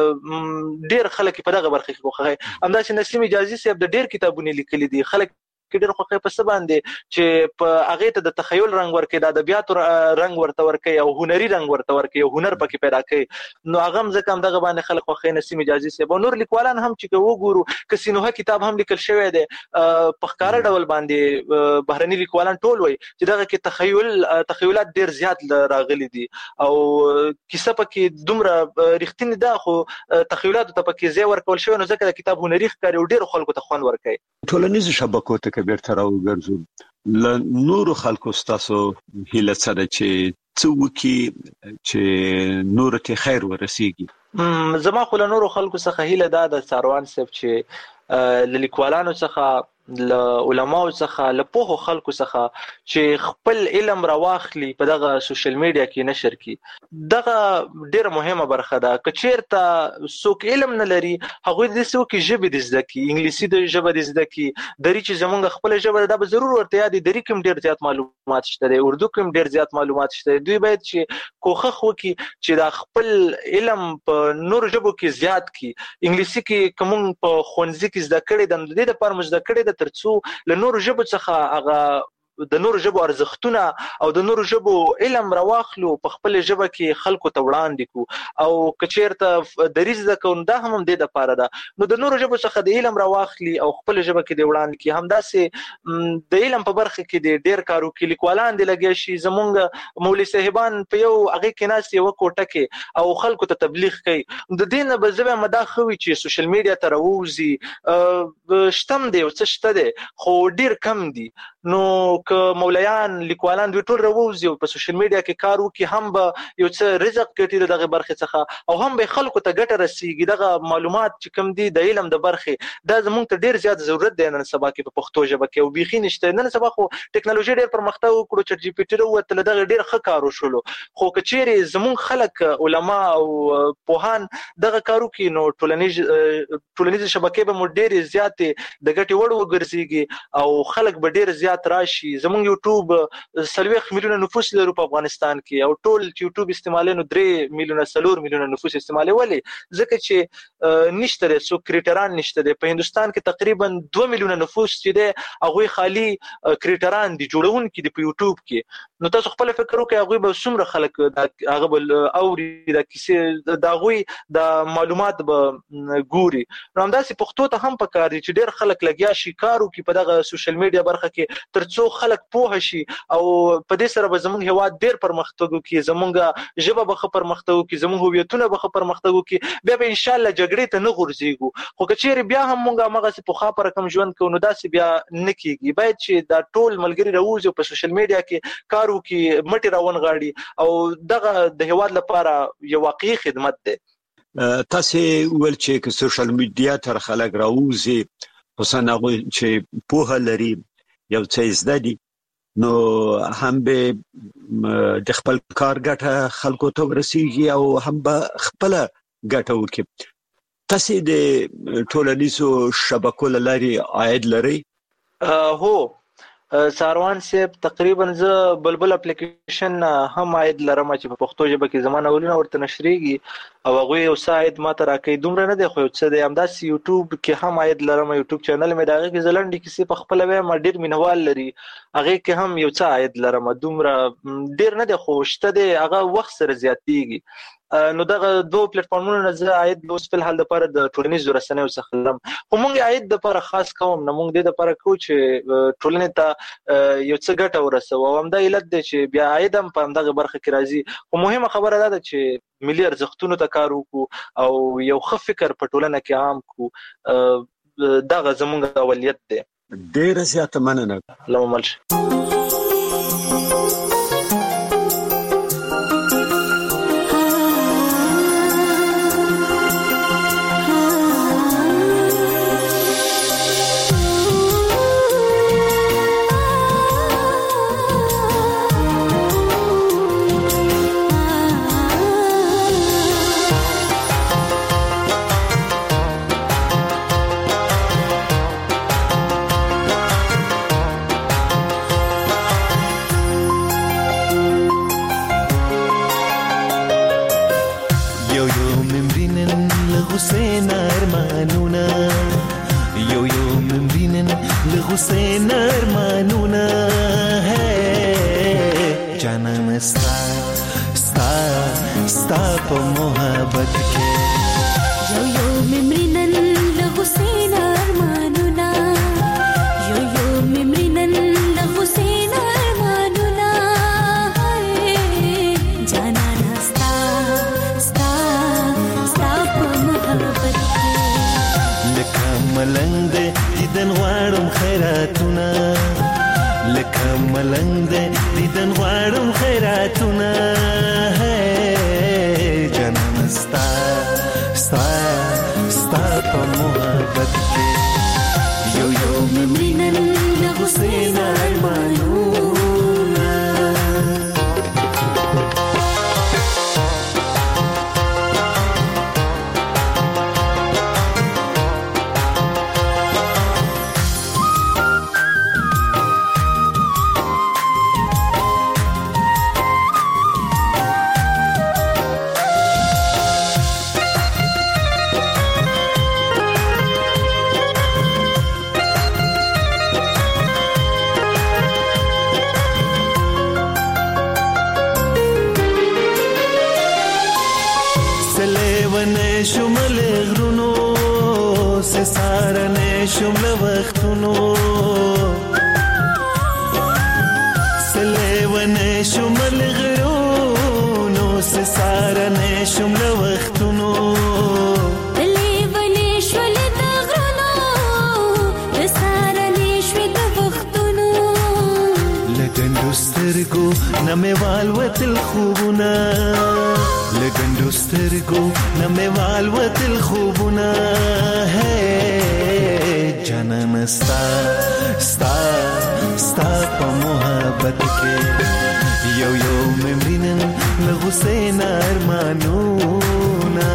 ډېر خلک په دغه برخه کې خوښوي. همداسې نسیم حجازي صاحب د ډېر کتابونه لیکلي دي، خلک کې ډېر خوښوي په څه باندې چې په هغې ته د تخیل رنګ ورکوي، د ادبیاتو رنګ ورته ورکوي او هنري رنګ ورته ورکوي او هنر پکې پیدا کوي. نو هغه هم ځکه همدغه باندې خلک خوښوي نسیم حجازي صاحب. او نور لیکوالان هم چې که وګورو که سینوهه کتاب هم لیکل شوی دی په ښکاره ډول باندې بهرني لیکوالان ټول وایي چې دغه کې تخیل تخیلات ډېر زیات راغلي دي او کیسه پکې دومره رښتینې ده، خو تخیلاتو ته پکې ځای ورکول شوی نو ځکه د کتاب هنري ښکاري او ډېرو خلکو ته خوند ورکوي. ټولنیزو شبکو ته که بیرته راوګرځو، له نورو خلکو ستاسو هیله څه ده چې څه وکړي چې نورو ته خیر ورسیږي؟ زما خو له نورو خلکو څخه هیله دا ده ساروان صاحب چې له لیکوالانو څخه، له علماو څخه، له پوهو خلکو څخه چې خپل علم راواخلي په دغه سوشل میډیا کې نشر کړي. دغه ډېره مهمه برخه ده. که چېرته څوک علم نه لري هغوی د داسې وکړي ژبې دې زده کړي، انګلیسي د ژبه دې زده کړي، دري چې زموږ خپله ژبه ده دا به ضرور ورته یاد وي. دري کې هم ډېر زیات معلومات شته دی، اردو کې هم ډېر زیات معلومات شته دی. دوی باید چې کوښښ وکړي چې دا خپل علم په نورو ژبو کې زیات کړي. انګلیسي کې که موږ په ښوونځي کې زده کړې ده نو د دې دپاره مو زده کړې ده تر څو له نورو ژبو څخه هغه د نورو ژبو ارزښتونه او د نورو ژبو علم راواخلو، په خپل ژبه کې خلکو ته وړاندې کړو. او که چېرته دري زده کوو نو دا هم هم دې دپاره ده. نو د نورو ژبو څخه د علم راواخلي او خپل ژبه کې دې وړاندې کړي. همداسې د علم په برخه کې دې ډېر کار وکړي، لیکوالان دې لګیا شي. زموږ مولوي صاحبان په یو هغې کې ناست یوه کوټه کې او خلکو ته تبلیغ کوي. د دې نه به زه وایم دا ښه وي چې سوشل میډیا ته راووځي. شته هم دی، یو څه شته دی خو ډېر کم دي. نو که مولایان لیکوالان دوی ټول راووزي او په سوشل میډیا کې کار وکړي هم به یو څه رزق ګټي دغه برخې څخه او هم به خلکو ته ګټه رسیږي. دغه معلومات چې کوم دي د علم د برخې دا زموږ ته ډیر زیات ضرورت دی نن سبا کې په پښتو ژبه کې او بيخي نشته. نن سبا خو ټکنالوژي ډیر پرمختګ وکړو چې جی پی ټي وروته دغه ډیر ښه کار وشولو خو کچېری زموږ خلک علما او پوهان دغه کارو کې نو ټولنیز ټولنیز شبکې به مو ډیر زیات د ګټي وړ وګرځيږي او خلک به ډیر زیات راشي. زموږ یوټیوب سلويخ میلیونه نفوس لري په افغانستان کې او ټول چې یوټیوب استعمالونو درې میلیونه سلور میلیونه نفوس استعمالولي ځکه چې نشته څو کریټران نشته په هندستان کې تقریبا دوه میلیونه نفوس چې دی هغه خالی کریټران دي جوړونکي دي په یوټیوب کې. نو تاسو خپل فکر وکړئ هغه به څومره خلک هغه بل اوري د کیسې د هغه د معلومات به ګوري. نو همداسې پښتو ته هم پکار دي چې ډېر خلک لګیا شي کار وکړي په دغه سوشل میډیا برخه کې ترڅو خلک پوه شي او په دې سره به زموږ هیواد ډېر پرمختګ وکړي زموږ ژبه به ښه پرمختګ وکړي زموږ هویتونه به ښه پرمختګ وکړي بیا به ان شاء الله جګړې ته نه غورځېږو. خو که چیرې بیا هم موږ هغسې پخوا په رقم ژوند کوو نو داسې بیا نه کېږي. باید چې دا ټول ملګري راوځي په سوشل میډیا کې کار وکړي مټې راونغاړي او دغه د هیواد لپاره یو واقعي خدمت دی. تاسو ول چې سوشل میډیا تر خلک راوځي خصوصا هغه چې پوهه لري یو څه زده دي نو هم به د خپل کار ګټه خلکو ته ورسیږي او هم به خپل ګټه وکړي. تاسو د ټولنیزو شبکو لارې عاید لري؟ هو ساروان صاحب تقریبا زه بلبل اپلیکیشن هم عاید لرم چې په پښتو ژبه کې زمانه ولونه ورته نشریږي او هغه یو سایت ماته راکې دومره نه دی خو څه دی همداسې یوټیوب کې هم عاید لرم یوټیوب چینل مې دغه کې زلنډي کې په خپل وې ما ډیر مینوال لري هغه کې هم یو څه عاید لرم دومره ډیر نه دی خو شته دی هغه وخت سره زیاتېږي. نو دغه دوه پلیټ فارمونو نه زه عاید اوس په حال لپاره د ټولنیزو رسنیو څخه لرم خو موږ عاید لپاره خاص کوم نه موږ د لپاره کو چې ټولنې ته یو څه ګټه ورسوي او همدا علت دی چې بیا عاید هم په همدغه برخه کې راځي. خو مهمه خبره ده چې ملي ارزښتونو ته کار وکړو او یو ښه فکر په ټولنه کې عام کړو دغه زموږ اولویت دی. ډېره زیاته مننه. لمل حسین ارمانونه ہے جانم ستا ستا ستا په محبت کې یو یو ممرنن له حسین ارمانونه یو یو ممرنن له حسین ارمانونه جانم ستا ستا ستا په محبت کې لکه ملنګ دیدن غواړم خیراتونه لکه ملنګ دیدن غواړم خیراتونه جانم ستا ستا ستا په محبت کې یو یو ممرنن له حسین ارمانونه شمل غرونو سه سارنه شمل وختونو سلیونه شمل غرونو سه سارنه شمل وختونو لیونه شول د غرونو سه سارنه شول د وختونو لګندو سترګو نموال وتل خوبونه لګندو سترګو نموال وتل خوبونه هي جنان ستا ستا ستا په محبت کې یو یو ممرینن لغوسین ارمانونا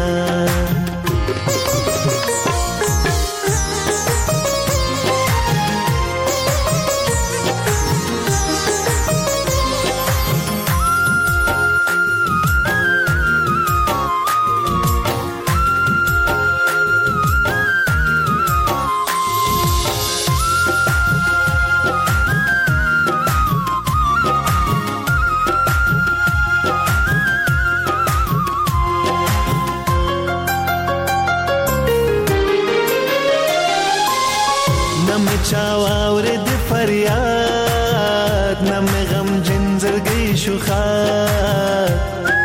چاواور د فریاد نم غم جنزرګي شوخات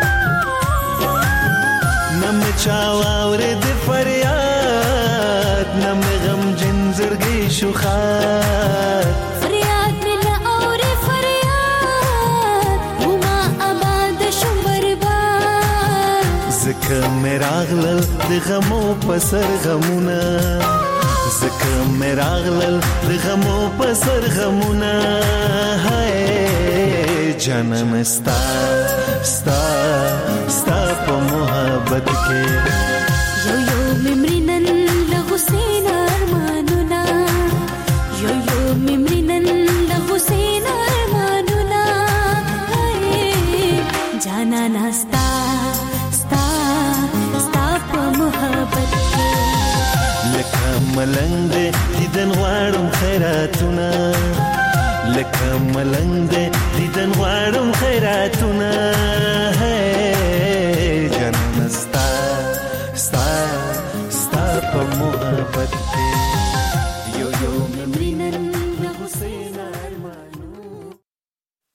نم چاواور د فریاد نم غم جنزرګي شوخات فریاد مل اور فریاد وما آباد شو برباد زکه مراغل د غمو پسر غمونه زکه مراغلل د غمو پسر غمونه هاي جنم ستا ستا ستا په محبت کې یو یو ممرینن لغوسین ارمانونا یو یو ممرینن لغوسین ارمانونا جانا ناستا ستا ستا په محبت کې لکه ملنګ دیدن غواړم خیراتونه لکه ملنګ دیدن غواړم خیراتونه